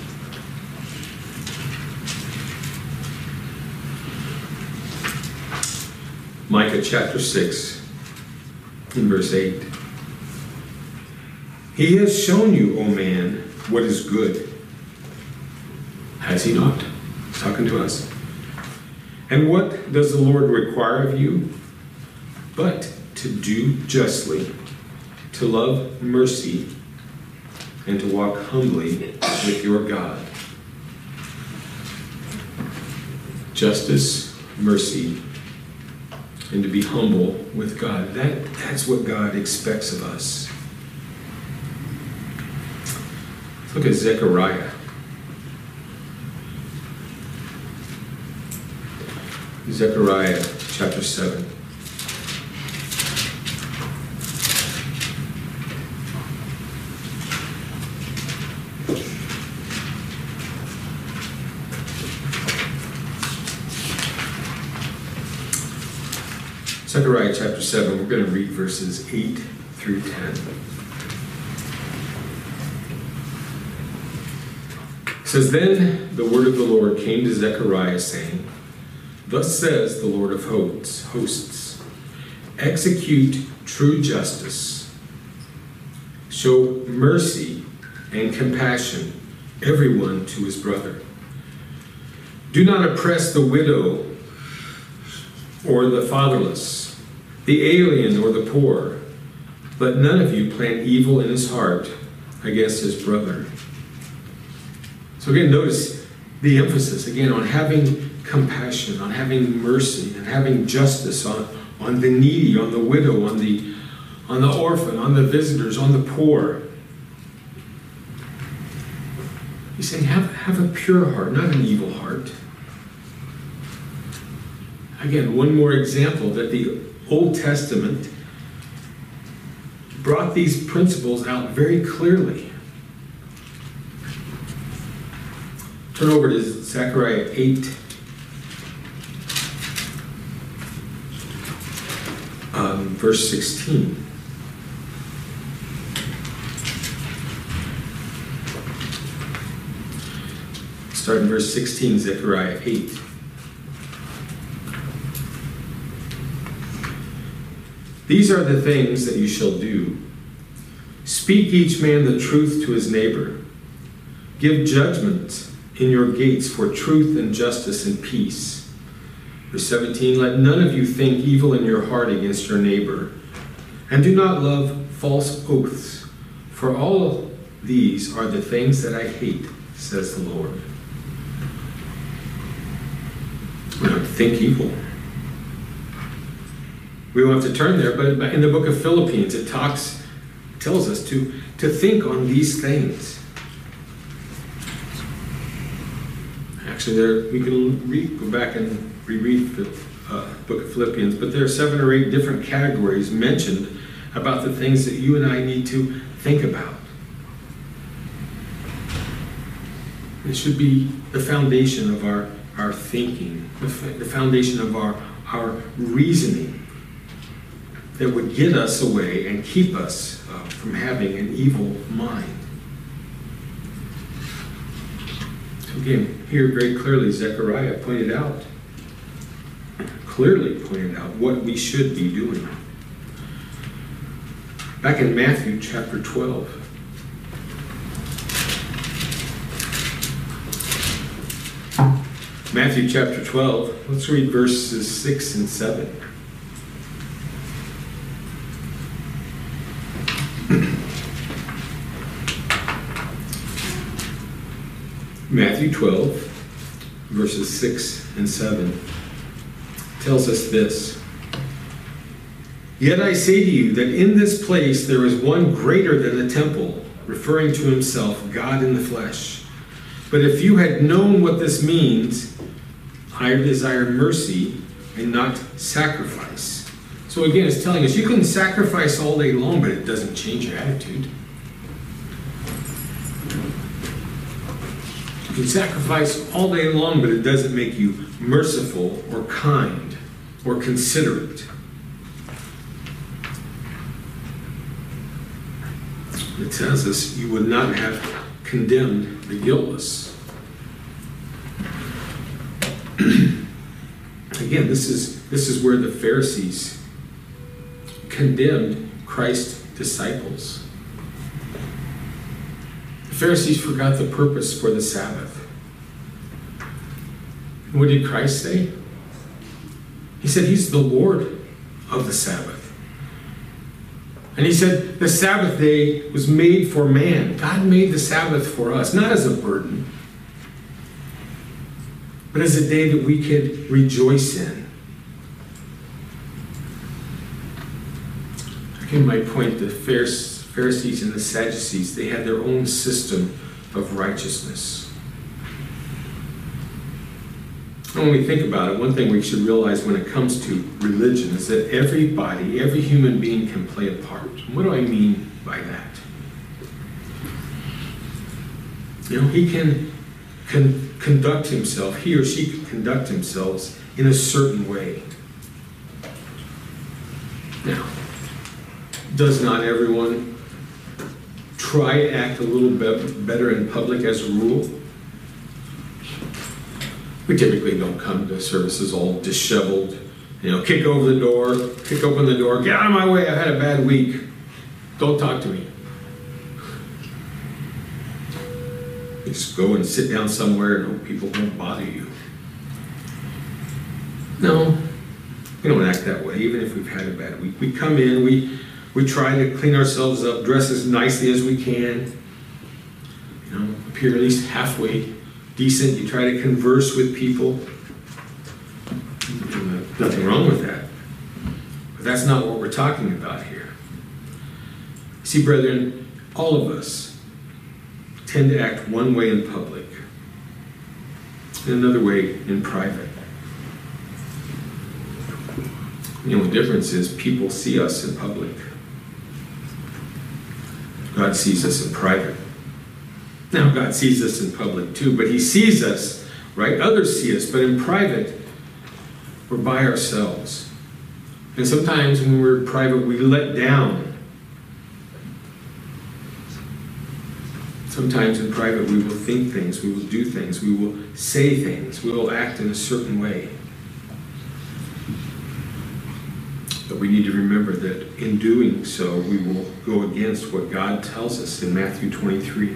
Micah chapter six, in verse eight. He has shown you, O man, what is good. Has he not? He's talking to us. And what does the Lord require of you? But to do justly, to love mercy, and to walk humbly with your God. Justice, mercy, and to be humble with God. That, that's what God expects of us. Let's look at Zechariah. Zechariah chapter seven. Zechariah chapter seven, we're going to read verses eight through ten. It says, Then the word of the Lord came to Zechariah, saying, Thus says the Lord of hosts, hosts, execute true justice, show mercy and compassion, everyone to his brother. Do not oppress the widow or the fatherless, the alien or the poor. Let none of you plan evil in his heart against his brother. So again, notice the emphasis again on having compassion, on having mercy, and having justice on, on the needy, on the widow, on the, on the orphan, on the visitors, on the poor. He's saying have, have a pure heart, not an evil heart. Again, one more example that the Old Testament brought these principles out very clearly. Turn over to Zechariah eight. Um, verse sixteen. Start in verse sixteen, Zechariah eight. These are the things that you shall do. Speak each man the truth to his neighbor. Give judgment in your gates for truth and justice and peace. Verse seventeen, let none of you think evil in your heart against your neighbor, and do not love false oaths, for all these are the things that I hate, says the Lord. We don't think evil. We don't have to turn there, but in the book of Philippians, it talks, tells us to, to think on these things. Actually, there we can read, go back and reread the uh, book of Philippians, but there are seven or eight different categories mentioned about the things that you and I need to think about. It should be the foundation of our, our thinking, the, the foundation of our, our reasoning, that would get us away and keep us uh, from having an evil mind. So again, here very clearly Zechariah pointed out, clearly pointed out what we should be doing. Back in Matthew chapter twelve. Matthew chapter twelve, let's read verses six and seven. Matthew twelve, verses six and seven tells us this. Yet I say to you that in this place there is one greater than the temple, referring to himself, God in the flesh. But if you had known what this means, I desire mercy and not sacrifice. So again, it's telling us you can sacrifice all day long, but it doesn't change your attitude. You can sacrifice all day long, but it doesn't make you merciful or kind or considerate. It tells us you would not have condemned the guiltless. Again, this is this is where the Pharisees condemned Christ's disciples. The Pharisees forgot the purpose for the Sabbath. And what did Christ say? He said he's the Lord of the Sabbath. And he said the Sabbath day was made for man. God made the Sabbath for us, not as a burden, but as a day that we could rejoice in. Again, my point, the Pharisees and the Sadducees, they had their own system of righteousness. And when we think about it, one thing we should realize when it comes to religion is that everybody, every human being can play a part. And what do I mean by that? You know, he can, can conduct himself, he or she can conduct themselves in a certain way. Now, does not everyone try to act a little bit better in public as a rule? We typically don't come to services all disheveled, you know, kick over the door, kick open the door, get out of my way, I've had a bad week, don't talk to me. You just go and sit down somewhere and hope people won't bother you. No, we don't act that way, even if we've had a bad week. We come in, we We try to clean ourselves up, dress as nicely as we can, you know, appear at least halfway decent. You try to converse with people. Nothing wrong with that. But that's not what we're talking about here. See, brethren, all of us tend to act one way in public and another way in private. The only difference is people see us in public. God sees us in private. Now, God sees us in public too, but He sees us, right? Others see us, but in private, we're by ourselves. And sometimes when we're private, we let down. Sometimes in private, we will think things, we will do things, we will say things, we will act in a certain way. But we need to remember that in doing so, we will go against what God tells us in Matthew twenty-three.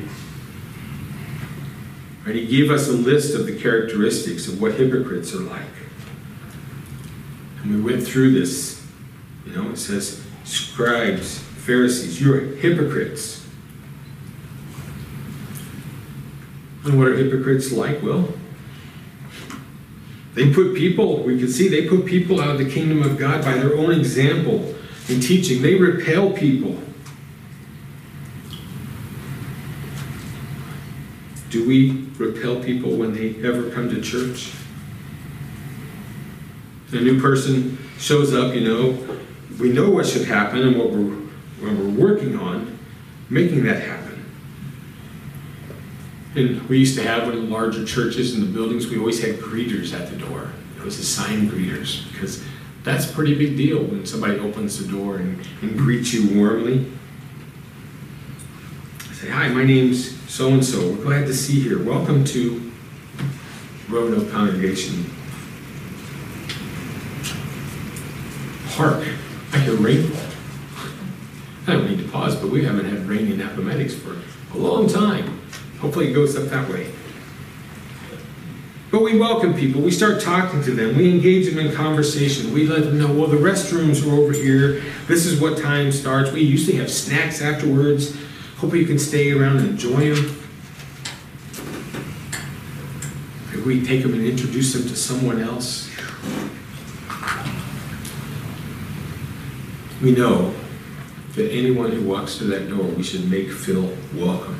Right? He gave us a list of the characteristics of what hypocrites are like. And we went through this. You know, it says, scribes, Pharisees, you're hypocrites. And what are hypocrites like? Well, they put people, we can see, they put people out of the kingdom of God by their own example and teaching. They repel people. Do we repel people when they ever come to church? A new person shows up, you know, we know what should happen and what we're, what we're working on, making that happen. And we used to have, in larger churches and the buildings, we always had greeters at the door. It was assigned greeters, because that's a pretty big deal when somebody opens the door and, and greets you warmly. I say, hi, my name's so-and-so. We're glad to see you here. Welcome to Roanoke Congregation. Hark, I hear rainfall. I don't need to pause, but we haven't had rain in Appomattox for a long time. Hopefully it goes up that way. But we welcome people. We start talking to them. We engage them in conversation. We let them know, well, the restrooms are over here. This is what time starts. We usually have snacks afterwards. Hope you can stay around and enjoy them. Maybe we take them and introduce them to someone else. We know that anyone who walks through that door, we should make feel welcome.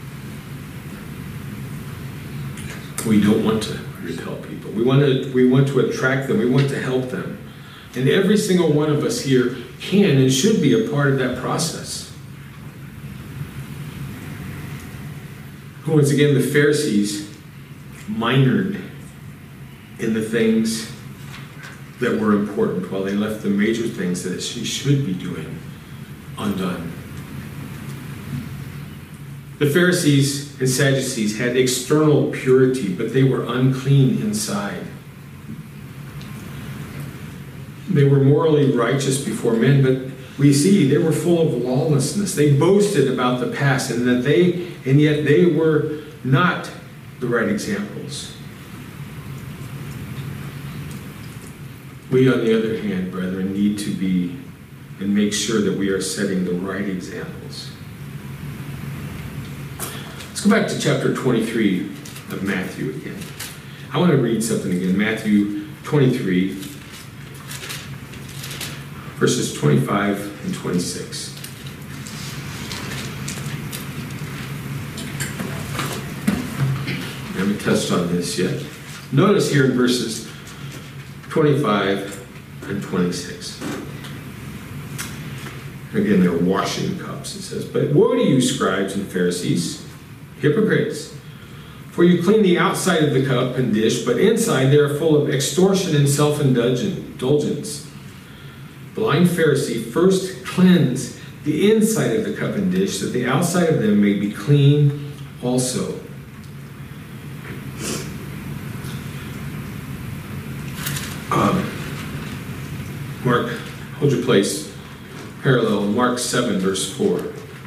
We don't want to repel people. We want to, we want to attract them. We want to help them. And every single one of us here can and should be a part of that process. Once again, the Pharisees minored in the things that were important while they left the major things that she should be doing undone. The Pharisees and Sadducees had external purity, but they were unclean inside. They were morally righteous before men, but we see they were full of lawlessness. They boasted about the past, and that they, and yet they were not the right examples. We, on the other hand, brethren, need to be and make sure that we are setting the right examples. Let's go back to chapter twenty-three of Matthew again. I want to read something again. Matthew twenty-three, verses twenty-five and twenty-six. I haven't touched on this yet. Notice here in verses twenty-five and twenty-six. Again, they're washing cups. It says, "But woe to you, scribes and Pharisees, hypocrites! For you clean the outside of the cup and dish, but inside they are full of extortion and self-indulgence. Blind Pharisee, first cleanse the inside of the cup and dish, that the outside of them may be clean also." Um, Mark, hold your place. Parallel, Mark seven, verse four.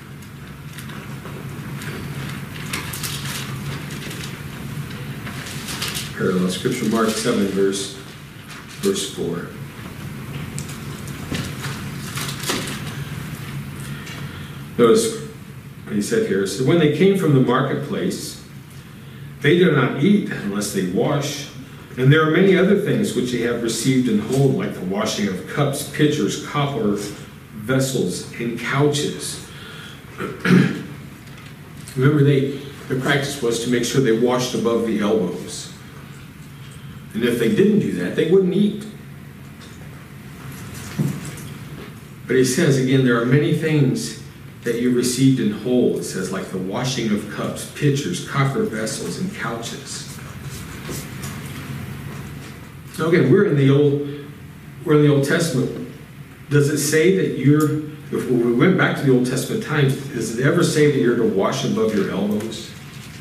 Parallel scripture, Mark seven, verse, verse four. Notice what he said here. So when they came from the marketplace, they do not eat unless they wash. And there are many other things which they have received and hold, like the washing of cups, pitchers, copper vessels, and couches. Remember, they the practice was to make sure they washed above the elbows. And if they didn't do that, they wouldn't eat. But he says, again, there are many things that you received in whole. It says, like the washing of cups, pitchers, copper vessels, and couches. So again, we're in the old, we're in the Old Testament. Does it say that you're, if we went back to the Old Testament times, does it ever say that you're to wash above your elbows?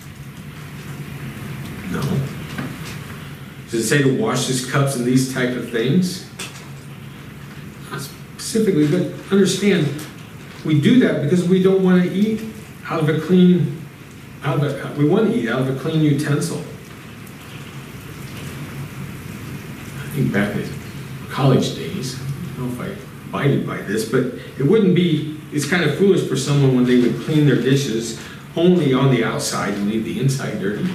No. Does it say to wash his cups and these type of things? Not specifically, but understand, we do that because we don't want to eat out of a clean, out of a, we want to eat out of a clean utensil. I think back in college days, I don't know if I abided by this, but it wouldn't be, it's kind of foolish for someone when they would clean their dishes only on the outside and leave the inside dirty.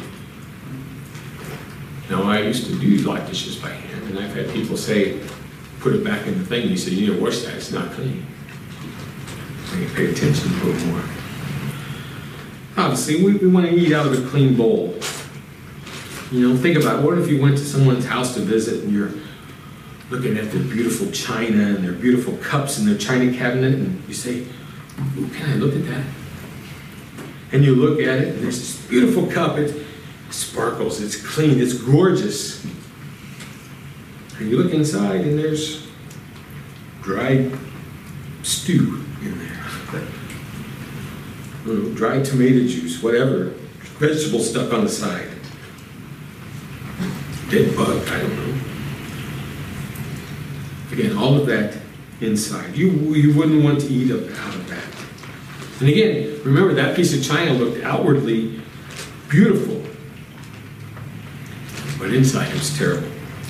Now, I used to do like dishes by hand, and I've had people say, put it back in the thing, and you say, you need to wash that, it's not clean. So you pay attention to it more. Obviously, we, we want to eat out of a clean bowl. You know, think about it. What if you went to someone's house to visit and you're looking at their beautiful china and their beautiful cups and their china cabinet, and you say, ooh, can I look at that? And you look at it, and there's this beautiful cup. It sparkles, it's clean, it's gorgeous. And you look inside, and there's dried stew in there. I don't know, dried tomato juice, whatever. Vegetable stuck on the side. Dead bug, I don't know. Again, all of that inside. You, you wouldn't want to eat out of that. And again, remember that piece of china looked outwardly beautiful, but inside it was terrible.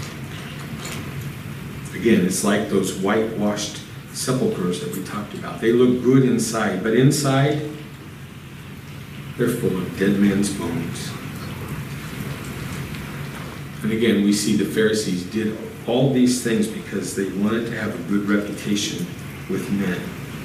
Again, it's like those whitewashed sepulchres that we talked about. They look good inside, but inside, they're full of dead men's bones. And again, we see the Pharisees did all these things because they wanted to have a good reputation with men.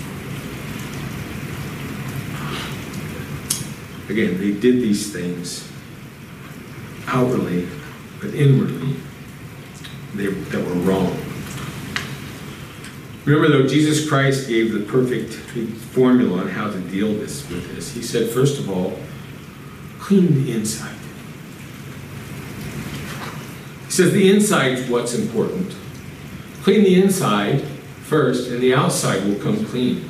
Again, they did these things outwardly, but inwardly, they, that were wrong. Remember, though, Jesus Christ gave the perfect formula on how to deal this, with this. He said, first of all, clean the inside. He says the inside is what's important. Clean the inside first, and the outside will come clean.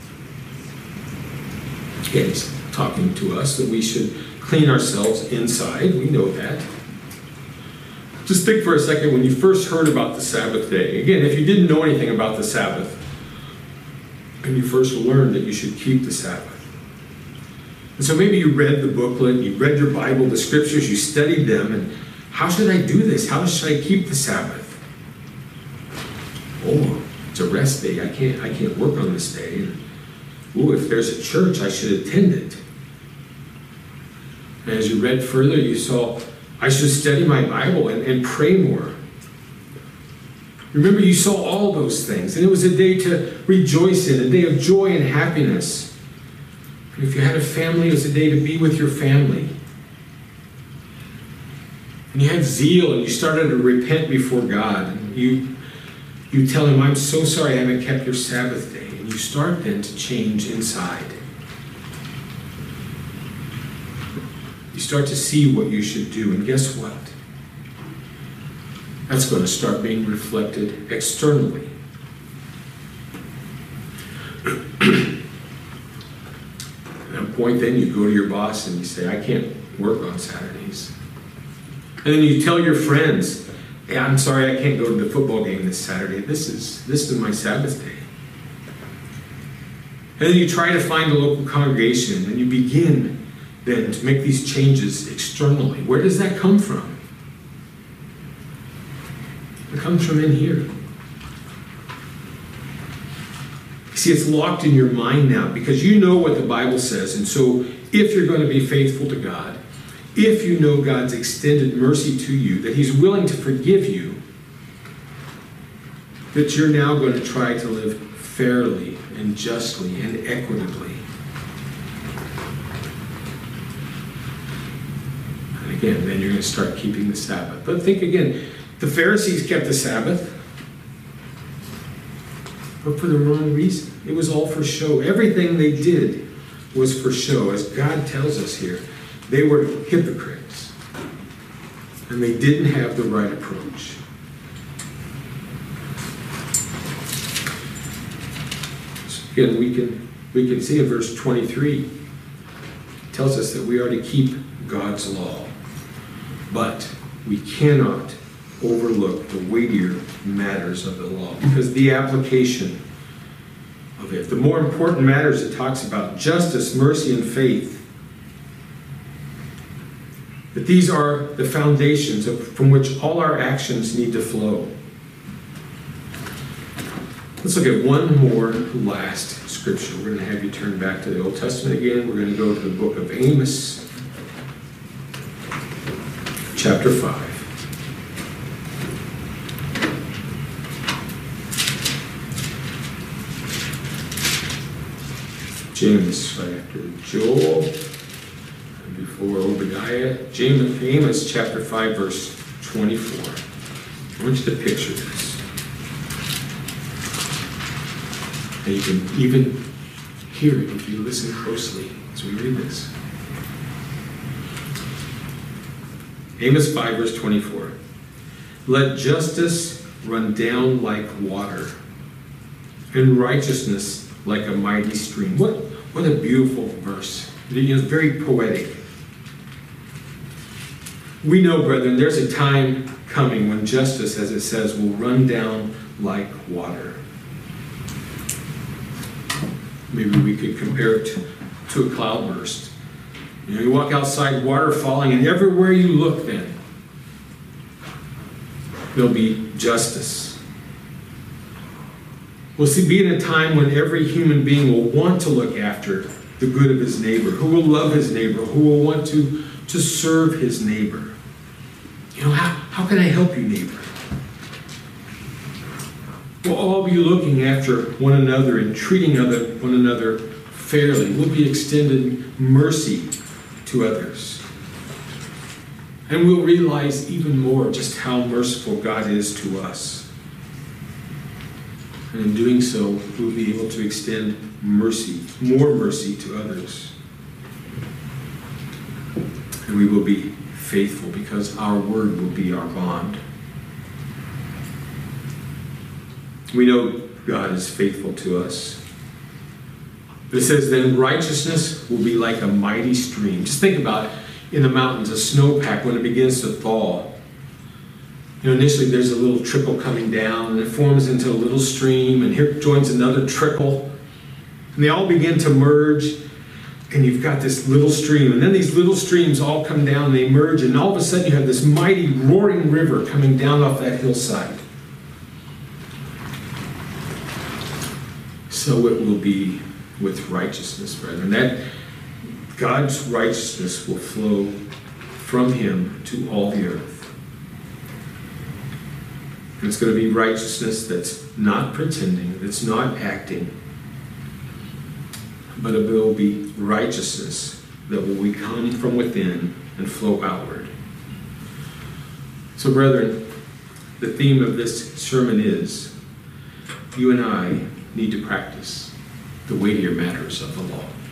Again, he's talking to us that we should clean ourselves inside. We know that. Just think for a second, when you first heard about the Sabbath day. Again, if you didn't know anything about the Sabbath, and you first learned that you should keep the Sabbath. And so maybe you read the booklet, you read your Bible, the scriptures, you studied them, and how should I do this? How should I keep the Sabbath? Oh, it's a rest day. I can't, I can't work on this day. And, oh, if there's a church, I should attend it. And as you read further, you saw, I should study my Bible and, and pray more. Remember, you saw all those things. And it was a day to rejoice in, a day of joy and happiness. And if you had a family, it was a day to be with your family. And you had zeal, and you started to repent before God. And you, you tell him, I'm so sorry I haven't kept your Sabbath day. And you start then to change inside. You start to see what you should do. And guess what? That's going to start being reflected externally. At that point, then you go to your boss and you say, I can't work on Saturdays. And then you tell your friends, hey, I'm sorry I can't go to the football game this Saturday. This is, this is my Sabbath day. And then you try to find a local congregation, and you begin then to make these changes externally. Where does that come from? It comes from in here. See, it's locked in your mind now because you know what the Bible says. And so if you're going to be faithful to God, if you know God's extended mercy to you, that he's willing to forgive you, that you're now going to try to live fairly and justly and equitably. And again, then you're going to start keeping the Sabbath. But think again, the Pharisees kept the Sabbath, but for the wrong reason. It was all for show. Everything they did was for show. As God tells us here, they were hypocrites. And they didn't have the right approach. So again, we can, we can see in verse twenty-three, it tells us that we are to keep God's law. But we cannot overlook the weightier matters of the law, because the application of it, the more important matters it talks about, justice, mercy, and faith, that these are the foundations of, from which all our actions need to flow. Let's look at one more last scripture. We're going to have you turn back to the Old Testament again. We're going to go to the book of Amos, chapter five. James, right after Joel, and before Obadiah. James, Amos chapter five, verse twenty-four. I want you to picture this. And you can even hear it if you listen closely as we read this. Amos five, verse twenty-four. Let justice run down like water, and righteousness like a mighty stream. What, what a beautiful verse. It's very poetic. We know, brethren, there's a time coming when justice, as it says, will run down like water. Maybe we could compare it to, to a cloudburst. You know, you walk outside, water falling, and everywhere you look then, there'll be justice. We'll see, be in a time when every human being will want to look after the good of his neighbor, who will love his neighbor, who will want to, to serve his neighbor. You know, how, how can I help you, neighbor? We'll all be looking after one another and treating other, one another fairly. We'll be extending mercy to others. And we'll realize even more just how merciful God is to us. And in doing so, we'll be able to extend mercy, more mercy to others. And we will be faithful because our word will be our bond. We know God is faithful to us. But it says, then righteousness will be like a mighty stream. Just think about it. In the mountains, a snowpack, when it begins to thaw, you know, initially there's a little trickle coming down, and it forms into a little stream, and here joins another trickle, and they all begin to merge, and you've got this little stream, and then these little streams all come down, and they merge, and all of a sudden you have this mighty roaring river coming down off that hillside. So it will be with righteousness, brethren. That God's righteousness will flow from him to all the earth. And it's going to be righteousness that's not pretending, that's not acting, but it will be righteousness that will come from within and flow outward. So, brethren, the theme of this sermon is you and I need to practice the weightier matters of the law.